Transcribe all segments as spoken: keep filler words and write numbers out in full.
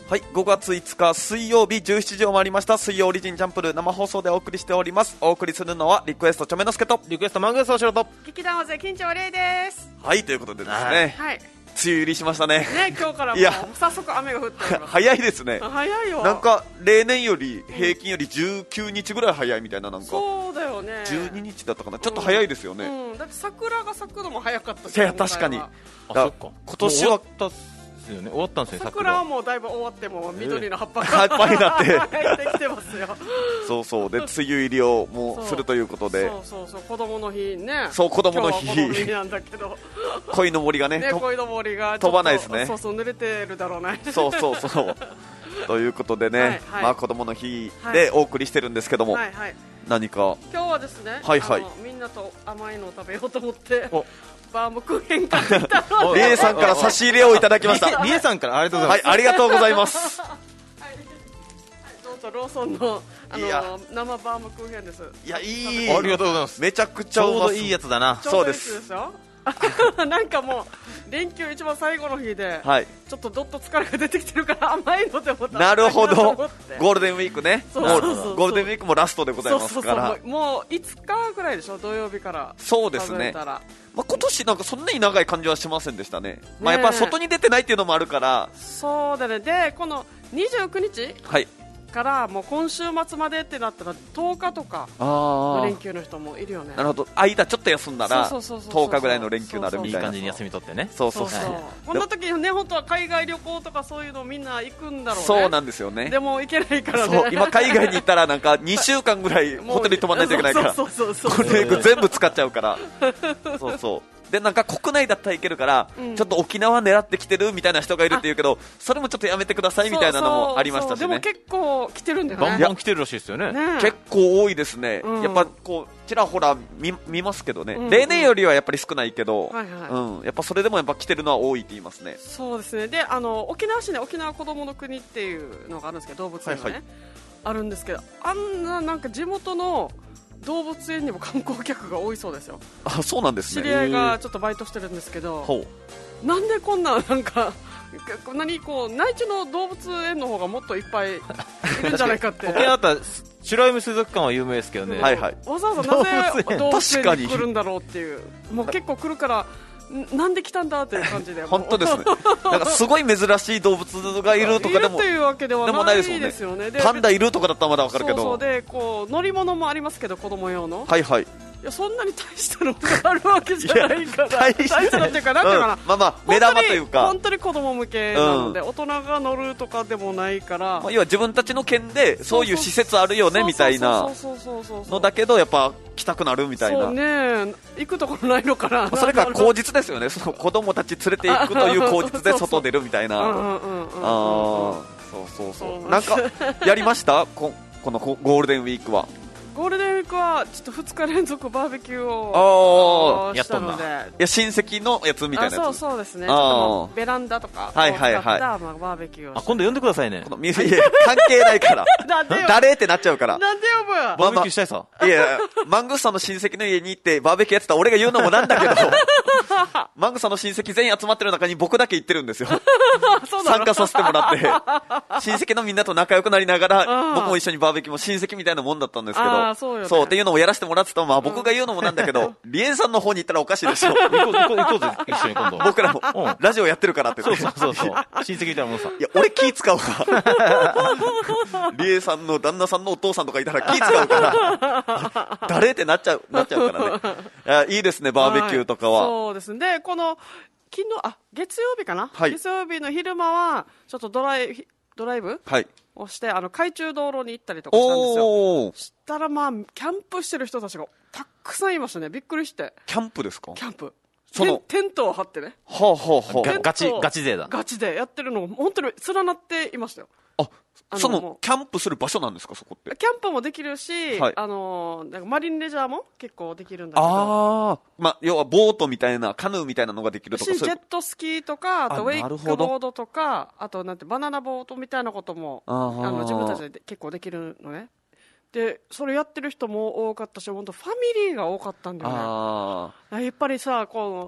はい、ごがついつか水曜日じゅうしちじを回りました。水曜オリジンチャンプル生放送でお送りしております。お送りするのはリクエストちょめのすけとリクエストマングースおしろと劇団大勢緊張レイです。 はい、ということでですね、 はい、 梅雨入りしましたね。 ね、今日からもいやう早速雨が降っております。 早いですね。 早いよ。 なんか例年より平均よりじゅうくにちぐらい早いみたいな、なんかそうだよね。 じゅうににちだったかな、ちょっと早いですよね。 うんうん、だって桜が咲くのも早かったし。 いや確かに。 あ、そっか。 今年は終わったっすよね。終わったんですね。 桜はもうだいぶ終わっても緑の葉っぱが葉っぱになって生えてきてますよ。 そうそうで梅雨入りをもうするということで、 そうそうそう、子供の日ね。 そう子供の日。 今日は子供の日なんだけど。 恋の森がね、 ね、恋の森が飛ばないですね。 そうそう、濡れてるだろうね。 そうそうそうということでね、 はいはい、 まあ子供の日でお送りしてるんですけども、 はいはい、 何か今日はですね、 はいはい、 あのみんなと甘いのを食べようと思ってバームクーヘン買ってきたので、 リエさんから差し入れをいただきました。 リエさんからありがとうございます。 はい、ありがとうございます。 はい、どうぞローソンの、あの生バームクーヘンです。 いや、いい、 ありがとうございます。 めちゃくちゃちょうどいいやつだな。 そうです。 なんかもう連休一番最後の日で、 はい、 ちょっとどっと疲れが出てきてるから甘いので思った。 なるほど、ゴールデンウィークね。 そうそうそうそう、 ゴールデンウィークもラストでございますから。 そうそうそう、もういつかぐらいでしょ、土曜日から。 そうですね、まあ、今年なんかそんなに長い感じはしませんでしたね。まあ、やっぱ外に出てないっていうのもあるから。 そうだね。でこのにじゅうくにち、はい、からもう今週末までってなったらとおかとかの連休の人もいるよね。 なるほど、間ちょっと休んだらとおかぐらいの連休になるみたいな。 いい感じに休み取ってね。 そうそうそう、 こんな時にね、本当は海外旅行とかそういうのみんな行くんだろうね。 そうなんですよね。 でも行けないからね。 そう、今海外に行ったらなんかにしゅうかんぐらいホテルに泊まらないといけないから、これ全部使っちゃうからそうそうで、なんか国内だったらいけるから、うん、ちょっと沖縄狙ってきてるみたいな人がいるって言うけど、それもちょっとやめてくださいみたいなのもありましたしね。 でも結構来てるんだよね。 バンバン来てるらしいですよね。 ね、 結構多いですね、うん、やっぱこうちらほら 見, 見ますけどね、うんうん、例年よりはやっぱり少ないけど、はいはい、うん、やっぱそれでもやっぱ来てるのは多いって言いますね。 そうですね。で、あの沖縄市ね、沖縄こどもの国っていうのがあるんですけど、動物園がね、はいはい、あるんですけど、あんななんか地元の動物園にも観光客が多いそうですよ。 あ、そうなんですね。 知り合いがちょっとバイトしてるんですけど、なんでこんななんか何こう内地の動物園の方がもっといっぱいいるんじゃないかって沖縄だったら白海水族館は有名ですけどね、 はいはい、 わざわざなぜ動物園に来るんだろうっていう、もう結構来るからなんで来たんだという感じで本当ですね。なんかすごい珍しい動物がいるとかでもいるというわけではないですよね。 パンダいるとかだったらまだわかるけど、 そうそうでこう乗り物もありますけど、子供用の、 はいはい、 いやそんなに大したのがあるわけじゃないから大したのっていうか、なんていうかな、うん、 まあまあ目玉というか本当に子供向けなので、うん、大人が乗るとかでもないから、 まあ、要は自分たちの県でそういう施設あるよねみたいなのだけど、やっぱ来たくなるみたいな。 そうね、行くところないのかな。 それが口実ですよね。その子供たち連れて行くという口実で外出るみたいな。そうそうそう。なんかやりましたここのゴールデンウィークは。 ゴールデンウィークはちょっとふつか連続バーベキューをしたので、 いや親戚のやつみたいなやつ。 そうそうですね。ちょっとベランダとかを使ったバーベキューを。 あ、今度呼んでくださいね。 関係ないから誰ってなっちゃうから。 なんで呼ぶ。 バーベキューしたいさ。 いや、マングスさんの親戚の家に行ってバーベキューやってた俺が言うのもなんだけどマングスさんの親戚全員集まってる中に僕だけ行ってるんですよ参加させてもらって親戚のみんなと仲良くなりながら僕も一緒にバーベキューも親戚みたいなもんだったんですけど、 そうよね、 そうっていうのもやらせてもらってた、まあ、僕が言うのもなんだけど、リエンさんの方に行ったらおかしいでしょ。行こう行こう行こうぜ一緒に今度。 僕らも、うん、ラジオやってるからって、 そうそうそうそう親戚みたいなもんさ。 いや俺気使うわリエさんの旦那さんのお父さんとかいたら気使うから誰ってなっちゃうなっちゃうからね。いいですねバーベキューとかは、はい、 そうですね。この昨日あ月曜日かな、はい、月曜日の昼間はちょっとドライドライブ、はい、をしてあの海中道路に行ったりとかしたんですよ。そしたらまあキャンプしてる人たちがたくさんいましたね。びっくりして。 キャンプですか？ キャンプ。そのテントを張ってね。 はあはあはあ、ガチガチ勢だ。 ガチでやってるの本当に連なっていましたよ。 あ、そのキャンプする場所なんですかそこって？ キャンプもできるし、はい、あのなんかマリンレジャーも結構できるんだけど。 ああ、まあ要はボートみたいなカヌーみたいなのができるとか。 ジェットスキーとか、あとウェイクボードとか、あとなんてバナナボートみたいなこともあの自分たちで結構できるのね。でそれやってる人も多かったし、本当ファミリーが多かったんだよね。あやっぱりさこう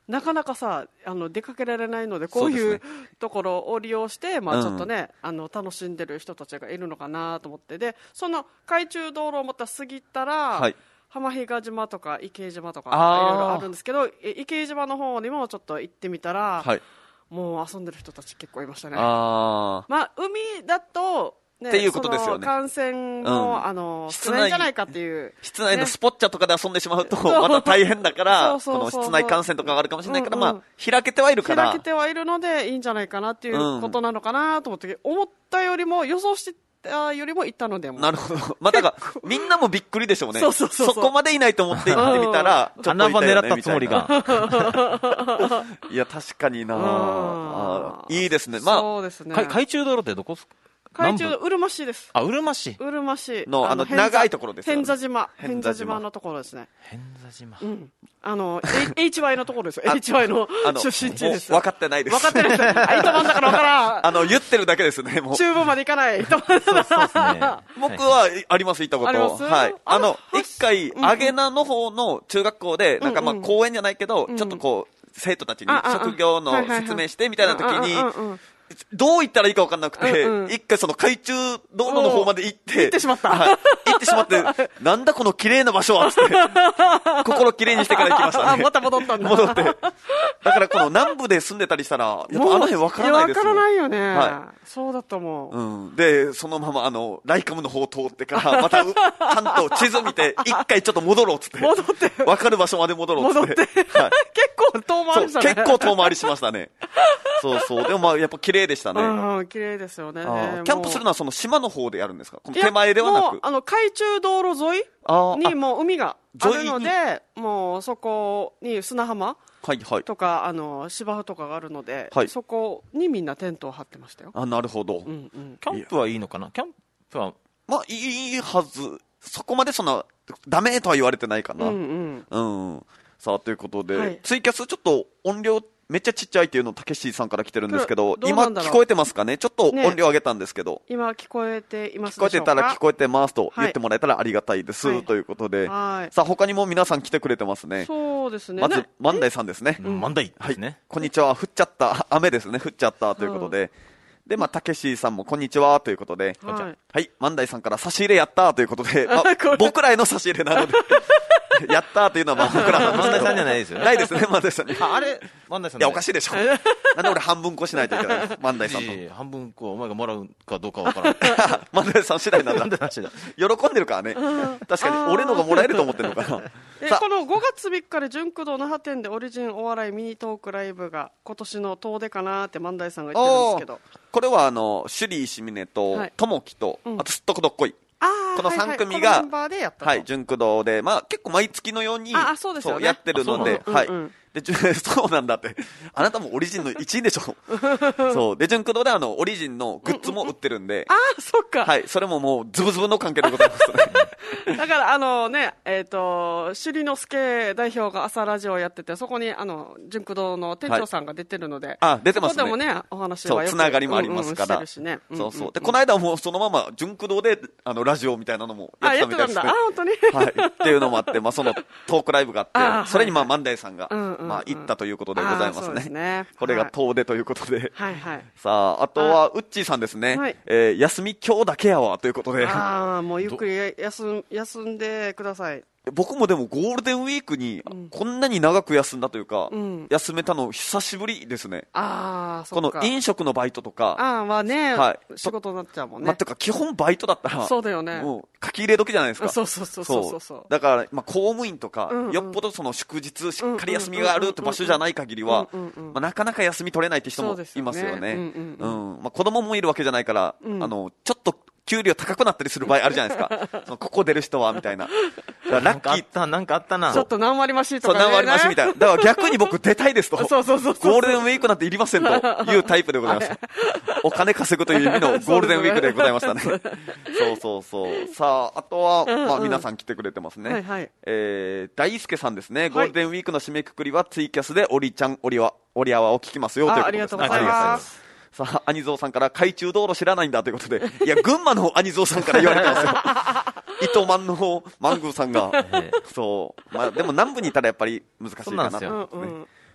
なかなかさあの出かけられないのでこういうところを利用して、まあ、ちょっとね、うん、あの楽しんでる人たちがいるのかなと思って、でその海中道路をまた過ぎたら、はい、浜比嘉島とか池江島とかいろいろあるんですけど、池江島の方にもちょっと行ってみたら、はい、もう遊んでる人たち結構いましたね。あ、まあ、海だとね、 っていうことですよね。 感染の、うん、あの室内じゃないかっていう、 室内のスポッチャとかで遊んでしまうとまた大変だからこの室内感染とかがあるかもしれないから、うんうん、まあ開けてはいるから開けてはいるのでいいんじゃないかなっていうことなのかなと思って、うん、思ったよりも予想してたよりも行ったのでもなるほど、まあ、だからみんなもびっくりでしょうね。そうそうそうそう、そこまでいないと思って行ってみたらちょっといたよね穴場狙ったつもりがいや確かになあ、いいですね。まあそうですね。 海中道路ってどこですか？ 海中うるま市です。 あ、うるま市。 うるま市のあの長いところですよね。 偏座島、偏座島のところですね。 偏座島。 うん。あの エイチワイ のところですよ。エイチワイ の出身地です。 分かってないです。 分かってないです。あ、糸満だから分からん。 あの言ってるだけですね。もう中部まで行かない。糸満。そうですね。 僕はあります、行ったこと。あります。はい。あの一回アゲナの方の中学校でなんかまあ公園じゃないけどちょっとこう生徒たちに職業の説明してみたいな時に。どう行ったらいいか分かんなくて、うんうん、一回その海中道路の方まで行って、 行ってしまった。 はい、行ってしまって、なんだこの綺麗な場所はつって、心綺麗にしてから行きましたね。 あ、また戻ったんだ。 戻って。だからこの南部で住んでたりしたら、やっぱあの辺分からないですよ。 分からないよね。はい。そうだと思う。 うん。で、そのままあの、ライカムの方を通ってから、また、ちゃんと地図見て、一回ちょっと戻ろうつって。 戻って。 分かる場所まで戻ろうつって。 戻って。はい、結構遠回りしたね。 結構遠回りしましたね。そうそう。でもまあやっぱ綺麗でしたね。 うん、綺麗ですよね。 キャンプするのはその島の方でやるんですか？この手前ではなく。 あの海中道路沿いにもう海があるので、もうそこに砂浜とか、あの芝生とかがあるので、はい、そこにみんなテントを張ってましたよ。 あ、なるほど。 うんうん、キャンプはいいのかな？キャンプはまあいいはず。そこまでそのダメとは言われてないかな。 うんうん。 うん。さあということで、はい、ツイキャスちょっと音量めっちゃちっちゃいっていうのたけしさんから来てるんですけど、今聞こえてますかね？ちょっと音量上げたんですけど、ね、 今聞こえていますでしょうか？ 聞こえてたら聞こえてますと言ってもらえたらありがたいです、はい、ということで、はい、さあ他にも皆さん来てくれてますね。 そうですね。 まず万代さんですね。 万代ですね、 はい、こんにちは。降っちゃった雨ですね。降っちゃったということで、でまあたけしさんもこんにちはということで、はい、はい、万代さんから差し入れやったということで、まあ、僕らへの差し入れなのでやったーというのはまあ僕らの万代さんじゃないですよね。 ないですね、万代さんに。 あれ万代さん。 いや、おかしいでしょ。なんで俺半分こしないといけないの万代さんと。 半分こお前がもらうかどうかわからない。 万代さん次第なんだ。喜んでるからね。確かに俺のがもらえると思ってるのかな。 えこのごがつみっかで純駆動那覇店でオリジンお笑いミニトークライブが今年の遠出かなって万代さんが言ってるんですけど、 これはあの首里石峰と友樹と、あとすっとこどっこい、このさん組が、はい、純駆動で、まあ結構毎月のようにそうやってるので、はい。で、そうなんだって。あなたもオリジンの一員でしょ。そう。で、純駆動であの、オリジンのグッズも売ってるんで。 ああ、そっか。 はい。それももう、ズブズブの関係でございますね。だから、あのね、えっと、首里之助代表が朝ラジオやってて、そこに、あの、純駆動の店長さんが出てるので。 あ、出てますね。 そこでもね、お話はそう、つながりもありますから。そうそう。で、この間もそのまま、純駆動で、あの、ラジオみたいなのもやってたみたいですね。 あ、やってたんだ。あ、本当に。 はい。っていうのもあって、まあ、その、トークライブがあって、それにまあ、万代さんが、まあ、行ったということでございますね。ね、これが遠出ということで、 はいはい、 さああとはウッチーさんですね、はい、えー、休み今日だけやわということで、 ああもうゆっくり休休んでください。 僕もでもゴールデンウィークにこんなに長く休んだというか、うん、休めたの久しぶりですね。 ああ、 この飲食のバイトとか、 ああまあね、はい、仕事になっちゃうもんね。 まあ、てか基本バイトだったら、 そうだよね。 もう書き入れ時じゃないですか。 そうそうそうそうそう。 だからまあ公務員とか、うんうん、よっぽどその祝日しっかり休みがあるって場所じゃない限りは、まあなかなか休み取れないって人もいますよね。うん、うん、まあ子供もいるわけじゃないから、うん、あのちょっと給料高くなったりする場合あるじゃないですか。そのここ出る人はみたいな。 ラッキーなんかあったな。 ちょっと何割増しとかね。 そう何割増しみたいな。だから逆に僕出たいですと。 そうそうそうそう。 ゴールデンウィークなんていりませんというタイプでございます。お金稼ぐという意味のゴールデンウィークでございましたね。そうそうそう。さああとはまあ皆さん来てくれてますね。はいはい。えー、大輔さんですね。ゴールデンウィークの締めくくりはツイキャスでオリちゃんオリワオリアワを聞きますよということです。 ありがとうございます。 さあ、アニゾーさんから海中道路知らないんだということで、いや、群馬のアニゾーさんから言われてますよ。糸満のマングーさんが。そう。まあ、でも南部にいたらやっぱり難しいかなと、ね。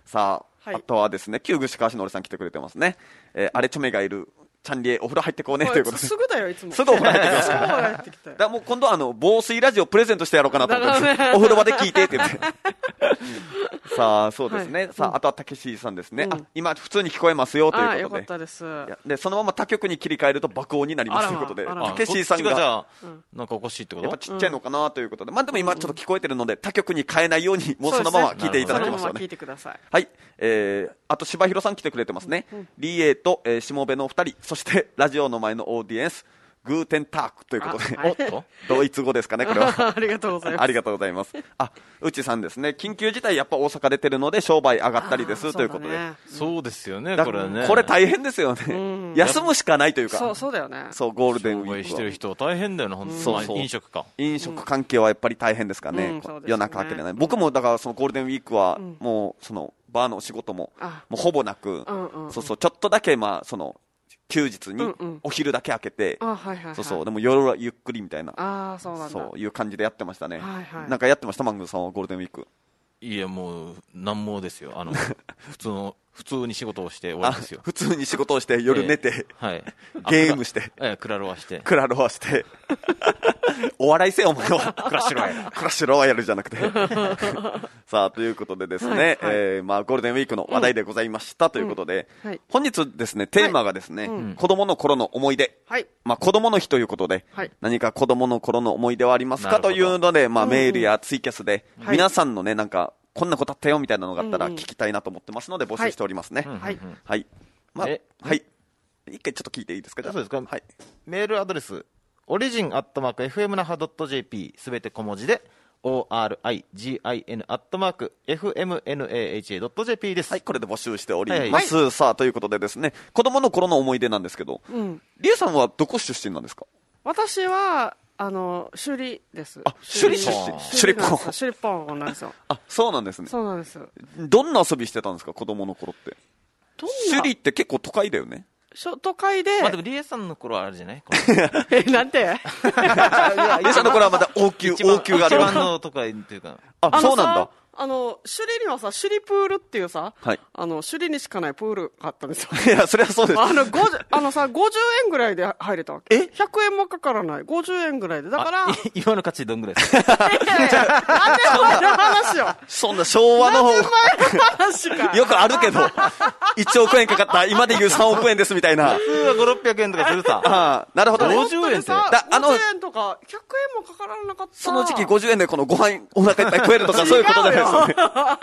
さあ、はい、あとはですね、旧串川市の俺さん来てくれてますね。えー、あれちょめがいる。チャンリエお風呂入ってこうねということで。 すぐだよ、いつも。 すぐお風呂入ってきます。すぐお風呂入ってきたよ。だもう今度はあの、防水ラジオプレゼントしてやろうかなと思ってます。お風呂場で聞いてって言って。さあ、そうですね。はい、さあ、うん、あとはたけしさんですね、うん。あ、今普通に聞こえますよということで。あ、よかったです。 で、そのまま他局に切り替えると爆音になりますということで。たけしさんが。 がじゃあ、なんかおかしいってこと？ やっぱちっちゃいのかなということで。まあでも今ちょっと聞こえてるので、他局に変えないように、もうそのまま聞いていただきますよね。そのまま聞いてください。 はい。えー、あと柴弘さん来てくれてますね。うん、リエと、えー、しもべのお二人、そしてラジオの前のオーディエンス、グーテンタークということで、 はい、 ドイツ語ですかね、これは。 ありがとうございます。 ありがとうございます。あ、うちさんですね、緊急事態やっぱ大阪出てるので商売上がったりですということで。 そうですよね、これね。 これ大変ですよね。休むしかないというか。 そう、そうだよね。 そう、ゴールデンウィーク。 商売してる人は大変だよね、本当に。そうそう。飲食か。 飲食関係はやっぱり大変ですかね。うん、夜中明けれない。僕もだからそのゴールデンウィークはもうそのバーの仕事ももうほぼなく、そうそう、ちょっとだけまあその、休日にお昼だけ開けて、うんうん、はいはいはい、そうそう、でも夜はゆっくりみたいな、 あ、そうなんだ、 そういう感じでやってましたね。 はいはい、 なんかやってました、マングさんはゴールデンウィーク。 いや、もうなんもですよ。あの普通の普通に仕事をして終わりですよ。 普通に仕事をして夜寝て、 えー、はい、 ゲームして、 えー、クラロワしてクラロワしてお笑いせよお前は。 クラッシュロワイヤルクラッシュロワイヤルじゃなくてさあということでですね、はいはい、えー、まあゴールデンウィークの話題でございましたということで、うんはい、本日ですねテーマがですね、はい、うん、子供の頃の思い出、はい、まあ子供の日ということで、はい、何か子供の頃の思い出はありますかというので、まあメールやツイキャスで、うんうん、皆さんのねなんかこんなことあったよみたいなのがあったら聞きたいなと思ってますので募集しておりますね。はい、はい、まあ、はい、一回ちょっと聞いていいですか。 そうですか。はい、メールアドレスオリジンアットマーク エフエムナハドットジェーピー すべて小文字で オーアールアイジーアイエヌ アットマーク エフエムエヌエーエイチエー ドット ジェーピー です。 はい、これで募集しております。はいはい、さあということでですね、子供の頃の思い出なんですけど、うん、リエさんはどこ出身なんですか。 私はあの首里です。 あ、首里出身。首里ポン。 首里ポンなんですよ。 あ、そうなんですね。 そうなんです。 どんな遊びしてたんですか、子供の頃って。首里って結構都会だよね。 都会で。 まあでもリエさんの頃はあれじゃない。 え、なんて。 リエさんの頃はまだ王宮、王宮がある。 一番の都会っていうか。 あ、そうなんだ。 あの首里にはさ、首里プールっていうさ、はい、あの首里にしかないプールがあったんですよ。 いや、それはそうです。 あのあのさ、ごじゅうえんぐらいで入れたわけ。え、ひゃくえんもかからない、ごじゅうえんぐらいで、だから。 今の価値どんぐらいですか。 なんで前の話よ。 そんな昭和の方。 なんで前の話か。 よくあるけど、いちおくえんかかった、今で言うさんおくえんですみたいな。 普通はごひゃくろっぴゃくえんとかするさ。 ああ、なるほどね。 ごじゅうえんって。だあのごじゅうえんとかひゃくえんもかからなかった。 その時期ごじゅうえんでこのご飯お腹いっぱい食えるとかそういうことじゃないですよね。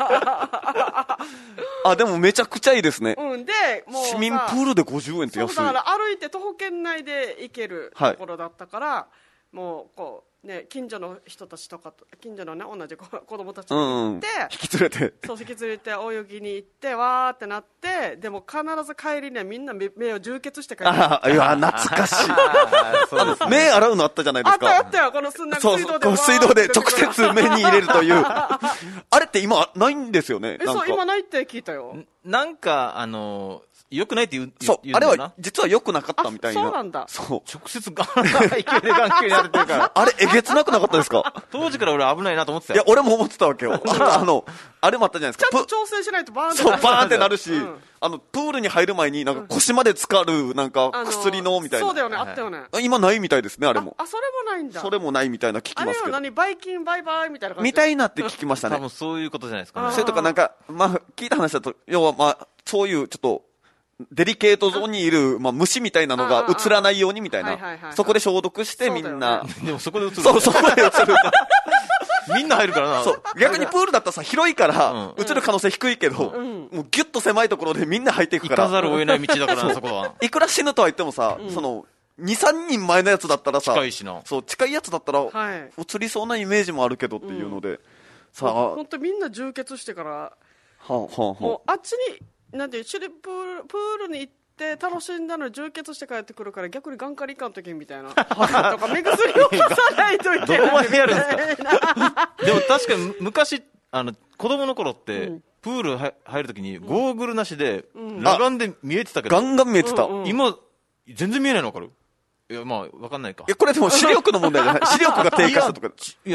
あ、でもめちゃくちゃいいですね。 うん、で、もう市民プールでごじゅうえんって安い。 そうだから歩いて徒歩圏内で行けるところだったから、はい、もうこうね、近所の人たちとかと近所のね同じ子供たちに行って、うんうん、 引き連れてそう引き連れて泳ぎに行ってわーってなって、でも必ず帰りにはみんな目を充血して帰って。 ああ、いや懐かしい。あの目洗うのあったじゃないですか。 あったあったよ、この水道で水道で直接目に入れるというあれって今ないんですよね。 え、そう今ないって聞いたよ。 なんかあのー良くないって言う、 そう、あれは実は良くなかったみたいな。 そうなんだ。 そう。直接ガンガン勢いで眼球に当ててるから。 あれ、えげつなくなかったですか。 当時から俺危ないなと思ってたよ。 いや、俺も思ってたわけよ。あの、あれもあったじゃないですか。 ちゃんと調整しないとバーンってなる。そう、バーンってなるし、うん、あの、プールに入る前になんか腰まで浸かる、なんか薬のみたいな。 そうだよね、あったよね。 今ないみたいですね、あれも。 あ、それもないんだ。 それもないみたいな聞きますけど。 あれは何、バイキンバイバイみたいな感じ。 みたいなって聞きましたね。 多分そういうことじゃないですかね。 それとかなんか、まあ、聞いた話だと、要はまあ、そういうちょっと、デリケートゾーンにいる、まあ、虫みたいなのが映らないようにみたいな。そこで消毒してみんな。 でもそこで映る。 そう、そこで映る。 みんな入るからな。 そう。逆にプールだったらさ、広いから、映る可能性低いけど、もうギュッと狭いところでみんな入っていくから。 行かざるを得ない道だからな、そこは。 いくら死ぬとは言ってもさ、その、に、さんにんまえのやつだったらさ、 近いしな。 そう、近いやつだったら、映りそうなイメージもあるけどっていうので。さあ。 ほんとみんな充血してから、はあ、はあ、もうあっちに、なんていう、プール、プールに行って、で楽しんだのに充血して帰ってくるから逆に眼科に行かんときみたいなとか目薬をさないといけないどこまでやるんですか。でも確かに昔あの子供の頃って、うん、プール入るときにゴーグルなしで、うん、裸眼で見えてたけど、 ガンガン見えてた、 うんうん、 今全然見えないの分かる。いやまあ分かんないか。 えこれでも視力の問題じゃない視力が低下したとか。 いや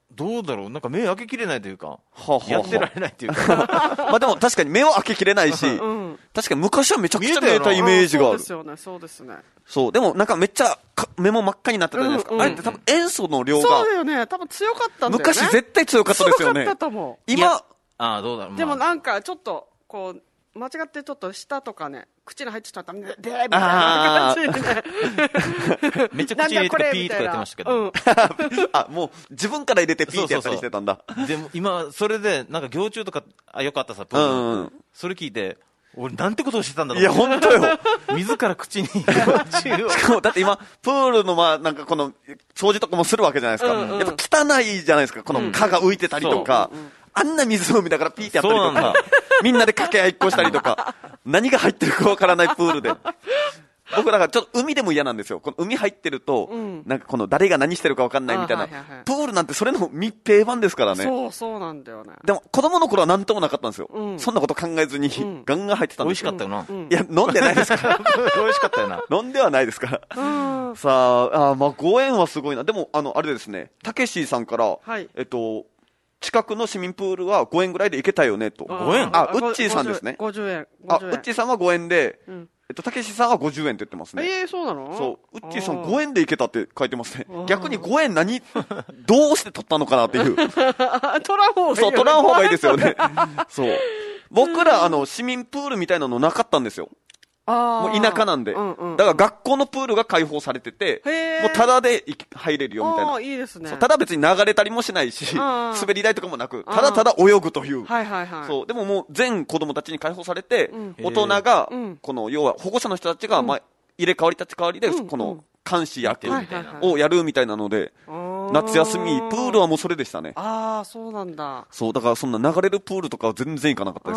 どうだろう、なんか目開けきれないというか、はあはあ、やってられないというかまあでも確かに目は開けきれないし、うん、確かに昔はめちゃくちゃ見えたイメージがある。 そうですよね、そうですね。 そう、でもなんかめっちゃ目も真っ赤になってたじゃないですか。うんうん、あれって多分塩素の量が。 そうだよね、多分強かったんだよね。 昔絶対強かったですよね。 強かったと思う。 今、 あどうだろう、まあ、 でもなんかちょっと、こう、間違ってちょっと舌とかね、口に入ってしまったら、でーみたいな感じでね。 めっちゃ口に入れてピーとかやってましたけど。うん、 あ、もう自分から入れてピーってやったりしてたんだ。 そうそうそうでも今、それで、なんか行中とか、あ、よかったさ、プール、うんうん、それ聞いて、俺なんてことをしてたんだろう。 いや、本当よ。 自ら口に。しかも、だって今、プールの、まあ、なんかこの、掃除とかもするわけじゃないですか。うんうん、やっぱ汚いじゃないですか。この蚊が浮いてたりとか。うんうん、あんな湖だからピーってやったりとか。みんなで掛け合いっこしたりとか。何が入ってるかわからないプールで。僕だからちょっと海でも嫌なんですよ。この海入ってると、うん、なんかこの誰が何してるかわかんないみたいな、はいはいはい。プールなんてそれの密閉版ですからね。 そうそうなんだよね。 でも子供の頃は何ともなかったんですよ。うん、そんなこと考えずに、うん、ガンガン入ってたんですよ。 美味しかったよな。うん、 いや、飲んでないですから。 美味しかったよな。 飲んではないですから。うん、さあ、あまあごえんはすごいな。でも、あの、あれですね、たけしさんから、はい、えっと、近くの市民プールはごえんぐらいで行けたよねと。 ごえんあ、ウッチーさんですね。 ごじゅうえん。 あ、ウッチーさんはごえんで、うん、えっと、たけしさんはごじゅうえんって言ってますね。 ええー、そうなの？ そう。ウッチーさんごえんで行けたって書いてますね。逆にごえん何、どうして取ったのかなっていう。取らん方がいい。 そう、取らん方がいいですよね。そう。僕ら、あの、市民プールみたいなのなかったんですよ。もう田舎なんで、うんうんうん。だから学校のプールが開放されてて、もうタダで入れるよみたいな。 あ、いいですね。 ただ別に流れたりもしないし、滑り台とかもなく、ただただ泳ぐという。 はいはいはい。 そう。でももう全子供たちに開放されて、うん、大人が、この、要は保護者の人たちが、まあ、入れ替わり立ち替わりで、この、監視役をやるみたいなので、夏休み、プールはもうそれでしたね。 ああ、そうなんだ。 そう、だからそんな流れるプールとかは全然行かなかったです。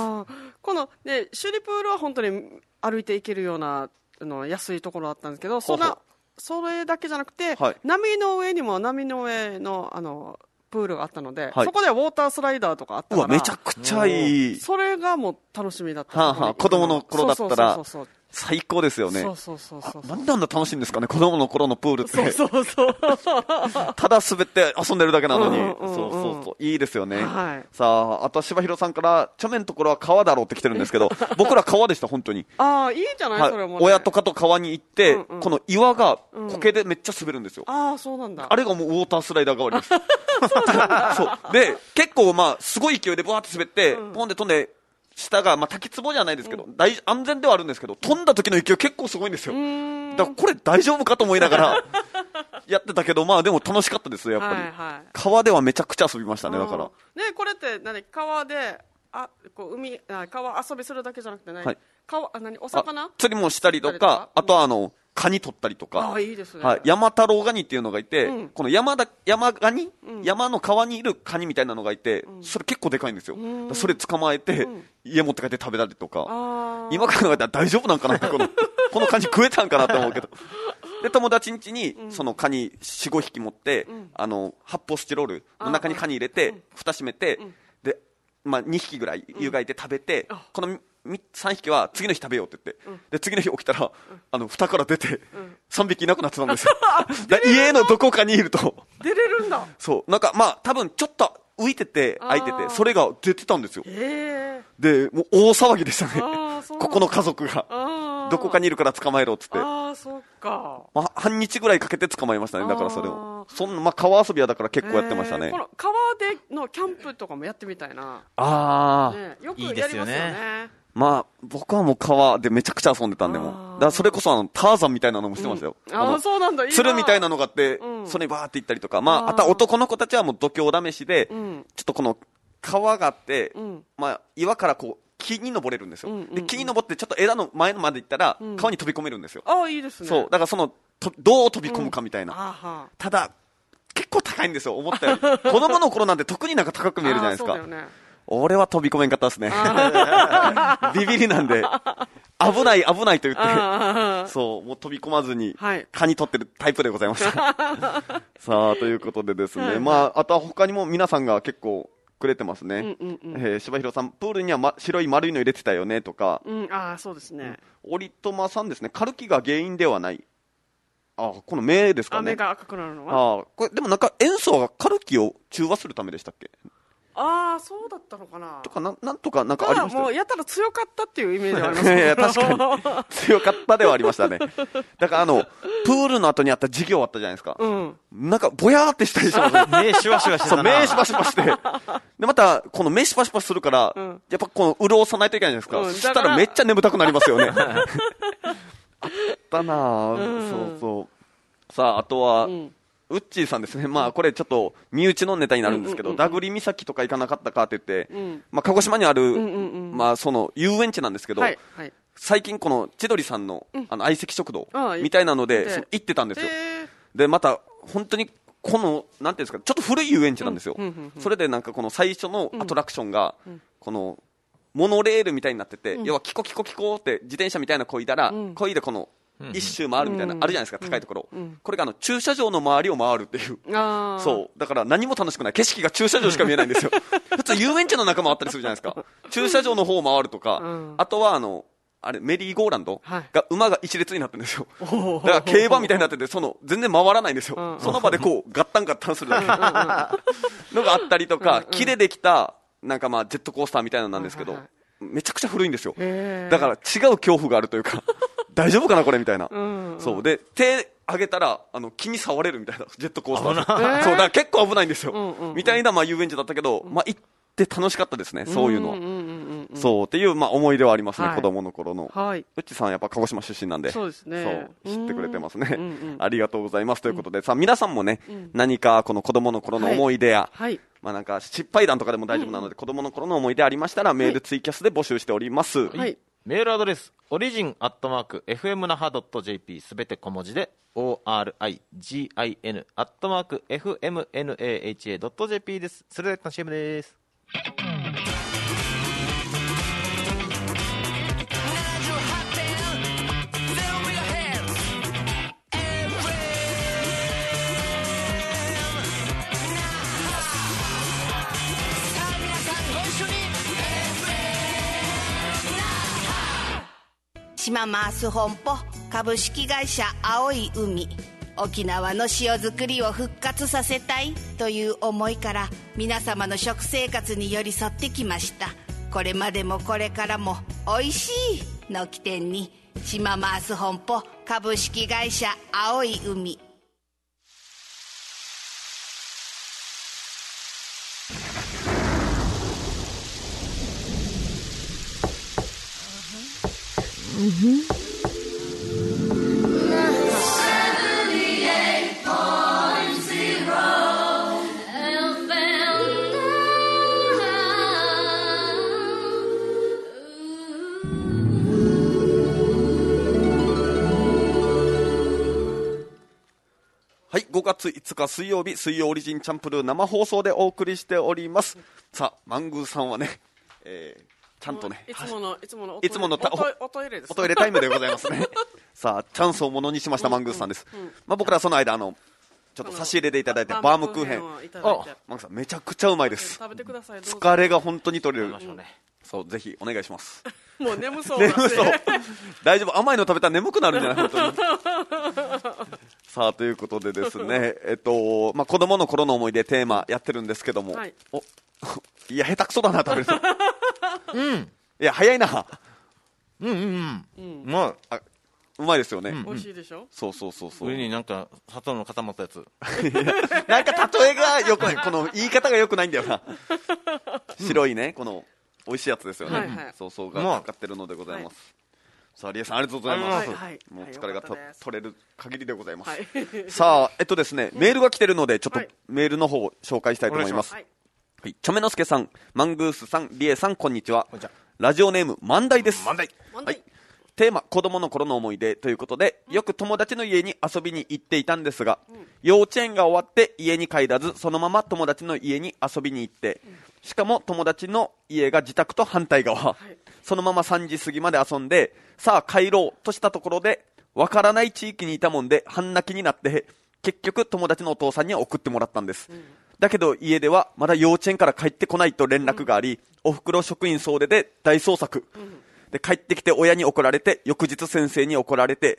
この、ね、首里プールは本当に歩いて行けるような、あの安いところだったんですけど、そんな、それだけじゃなくて、はい、波の上にも波の上の、あの、プールがあったので、はい、そこではウォータースライダーとかあったから、うわ、 めちゃくちゃいい。 それがもう楽しみだった。 はあはあ、子供の頃だったら、そうそうそうそう、最高ですよね。 そうそうそうそう。 なんであんな楽しいんですかね、子供の頃のプールって。 そうそうそう。 ただ滑って遊んでるだけなのに。うんうんうん、そうそうそう。いいですよね。はい、さあ、あとは柴弘さんから、チョメのところは川だろうって来てるんですけど、僕ら川でした、本当に。 ああ、いいじゃない、はい、それも、ね。 親とかと川に行って、うんうん、この岩が苔でめっちゃ滑るんですよ。 うん、ああ、そうなんだ。 あれがもうウォータースライダー代わりです。そう。で、結構まあ、すごい勢いでブワーって滑って、うん、ポンで飛んで、下が、まあ、滝壺じゃないですけど、うん、大安全ではあるんですけど、飛んだ時の勢い結構すごいんですよ。だからこれ大丈夫かと思いながらやってたけど、まあでも楽しかったですよ、やっぱり。はいはい、川ではめちゃくちゃ遊びましたね、だから。ね、 これって何、川で、あ、こう海、あ、川遊びするだけじゃなくて何、はい、川、あ、何、お魚釣りもしたりとか、あとはあの、カニ取ったりとか。 あ、いいですね。 はい。山太郎ガニっていうのがいて、うん、この山だ、山ガニ、うん、山の川にいるカニみたいなのがいて、うん、それ結構でかいんですよ。うん、それ捕まえて、うん、家持って帰って食べたりとか。今考えたら大丈夫なんかなって、この、このカニ食えたんかなと思うけど。で、友達ん家に、そのカニよん、ごひき持って、うん、あの、発泡スチロールの中にカニ入れて、蓋閉めて、で、まあ、にひきぐらい湯がいて食べて、このさんひきは次の日食べようって言って、うん、で次の日起きたら、うん、あの蓋から出て、うん、さんびきいなくなってたんですよ。家のどこかにいると出れるんだ。 そうなんかまあ多分ちょっと浮いてて開いててそれが出てたんですよ。でもう大騒ぎでしたね。ここの家族がどこかにいるから捕まえろっつって。 ああそっか、 まあ、半日ぐらいかけて捕まえましたね。だからそれをそんな、まあ、川遊びはだから結構やってましたね。 この川でのキャンプとかもやってみたいな。 ああ、 ね、よくやりますよね。いいですよね。 まあ、僕はもう川でめちゃくちゃ遊んでたんでも。だからそれこそあの、ターザンみたいなのもしてましたよ。 うん、ああ、そうなんだ。 鶴みたいなのがあって、うん、それにバーって行ったりとか。まあ、あとは男の子たちはもう度胸試しで、うん、ちょっとこの川があって、うん、まあ、岩からこう、木に登れるんですよ。うんうんうん、で、木に登ってちょっと枝の前まで行ったら、うん、川に飛び込めるんですよ。 ああ、いいですね。 そう。だからその、とどう飛び込むかみたいな。うん、ただ、結構高いんですよ、思ったより。子供の頃なんて特になんか高く見えるじゃないですか。そうだよね。俺は飛び込めんかったですね。ビビりなんで、危ない危ないと言って、そう、もう飛び込まずに、蚊に取ってるタイプでございました。さあ、ということでですね、はいはい、まあ、あとは他にも皆さんが結構くれてますね。うんうんうん、えー、柴弘さん、プールには、ま、白い丸いの入れてたよね、とか。 うん、ああ、そうですね。 折友さんですね、カルキが原因ではない。 あこの目ですかね。 目が赤くなるのは。 あこれでもなんか塩素がカルキを中和するためでしたっけ。 ああそうだったのかな。 とかななんとかなんかありました。 もうやったら強かったっていうイメージはあります。 いや確かに強かったではありましたね。だからあのプールの後にあった授業あったじゃないですか。うん、なんかぼやーってしたりします。 目シュワシュワしてたな。 目シュワシュワしてでまたこの目シュワシュワするから、うん、やっぱこの潤さないといけないじゃないですか。うん、そしたらめっちゃ眠たくなりますよね。あったなぁ、うん、そうそうさああとは、うんウッチーさんですね、まあ、これちょっと身内のネタになるんですけど、ダグリ岬とか行かなかったかって言って、うん、まあ、鹿児島にある、うんうんうんまあ、その遊園地なんですけど、はいはい、最近、この千鳥さんのあの相席食堂みたいなので、その行ってたんですよ、でまた本当にこのなんていうんですか、ちょっと古い遊園地なんですよ、うんうんうんうん、それでなんかこの最初のアトラクションが、うん、このモノレールみたいになってて、うん、要はキコキコキコって自転車みたいなこいだら、うん、こいでこの一周回るみたいな、うん、あるじゃないですか、高いところ、うん、これがあの駐車場の周りを回るっていう、あそうだから何も楽しくない、景色が駐車場しか見えないんですよ。普通遊園地の中もあったりするじゃないですか。駐車場の方を回るとか、うん、あとはあのあれメリーゴーランドが馬が一列になってるんですよ、はい、だから競馬みたいになってて、その全然回らないんですよ、うん、その場でこうガッタンガッタンするだけのがあったりとか、木でできたなんかまあジェットコースターみたいなのなんですけど、めちゃくちゃ古いんですよ。だから違う恐怖があるというか大丈夫かなこれみたいな、うんうん、そうで手上げたらあの木に触れるみたいなジェットコースター、そうだから結構危ないんですよ、うんうんうん、みたいなまあ遊園地だったけど、まあ、行って楽しかったですね、そういうのは、うんうんうんうん、そうっていうまあ思い出はありますね、はい、子供の頃の、はい、うっちさんやっぱ鹿児島出身なんで、 そうですね、 そう知ってくれてますね、うんうん、ありがとうございますということで、うん、さあ皆さんもね、うん、何かこの子供の頃の思い出や、はいはいまあ、なんか失敗談とかでも大丈夫なので、うん、子供の頃の思い出ありましたらメールツイキャスで募集しております、はいはい、 メールアドレスオリジンアットマーク エフエムナハドットジェーピー すべて小文字で オーアールアイジーアイエヌ アットマーク エフエムエヌエーエイチエードットジェーピー です。それでは一旦 シーエム です。 島マース本舗株式会社青い海、沖縄の塩作りを復活させたいという思いから皆様の食生活に寄り添ってきました。これまでもこれからもおいしいの起点に島マース本舗株式会社青い海。 はい、ごがついつか水曜日、水曜オリジンチャンプルー生放送でお送りしております。さあ、マングーさんはね、えーちゃんとね、 いつものいつものいつものおトイレです。 おトイレタイムでございますね。さあチャンスをものにしましたマングースさんです。うんうんうん、まあ僕らその間あのちょっと差し入れでいただいてバームクーヘン、あ、マングーさんめちゃくちゃうまいです。 食べてください。 疲れが本当に取れる。うん、そうぜひお願いします。 もう眠そう。 眠そう。大丈夫、甘いの食べたら眠くなるんじゃない本当に。さあということでですね、えっとまあ子供の頃の思い出テーマやってるんですけども、はい、おいや下手くそだな食べると。うん、いや早いな。 うんうんうん、うん、うまい。 あ、うまいですよね。 うん、美味しいでしょ。 そうそうそうそう。 上になんか砂糖の固まったやつ。 なんか例えがよくない、この言い方がよくないんだよな。白いね、この美味しいやつですよね。はいはい、そうそうがかかってるのでございます。はい、さあリエさんありがとうございます。はいはい、もう疲れがと、はい、取れる限りでございます。はい、さあえっとですね、メールが来てるのでちょっとメールの方を紹介したいと思います。はいはい、ちょめのすけさん、マングースさん、リエさん、こんにちは。こんにちは。ラジオネーム、万代です。 万代。 はい。テーマ、子供の頃の思い出ということで、よく友達の家に遊びに行っていたんですが、うん、幼稚園が終わって家に帰らず、そのまま友達の家に遊びに行って、うん、しかも友達の家が自宅と反対側、はい、そのままさんじ過ぎまで遊んで、さあ帰ろうとしたところで、わからない地域にいたもんで、半泣きになって、結局友達のお父さんに送ってもらったんです。うん、だけど家ではまだ幼稚園から帰ってこないと連絡があり、うん、おふくろ職員総出で大捜索、うん、で帰ってきて親に怒られて、翌日先生に怒られて、うん、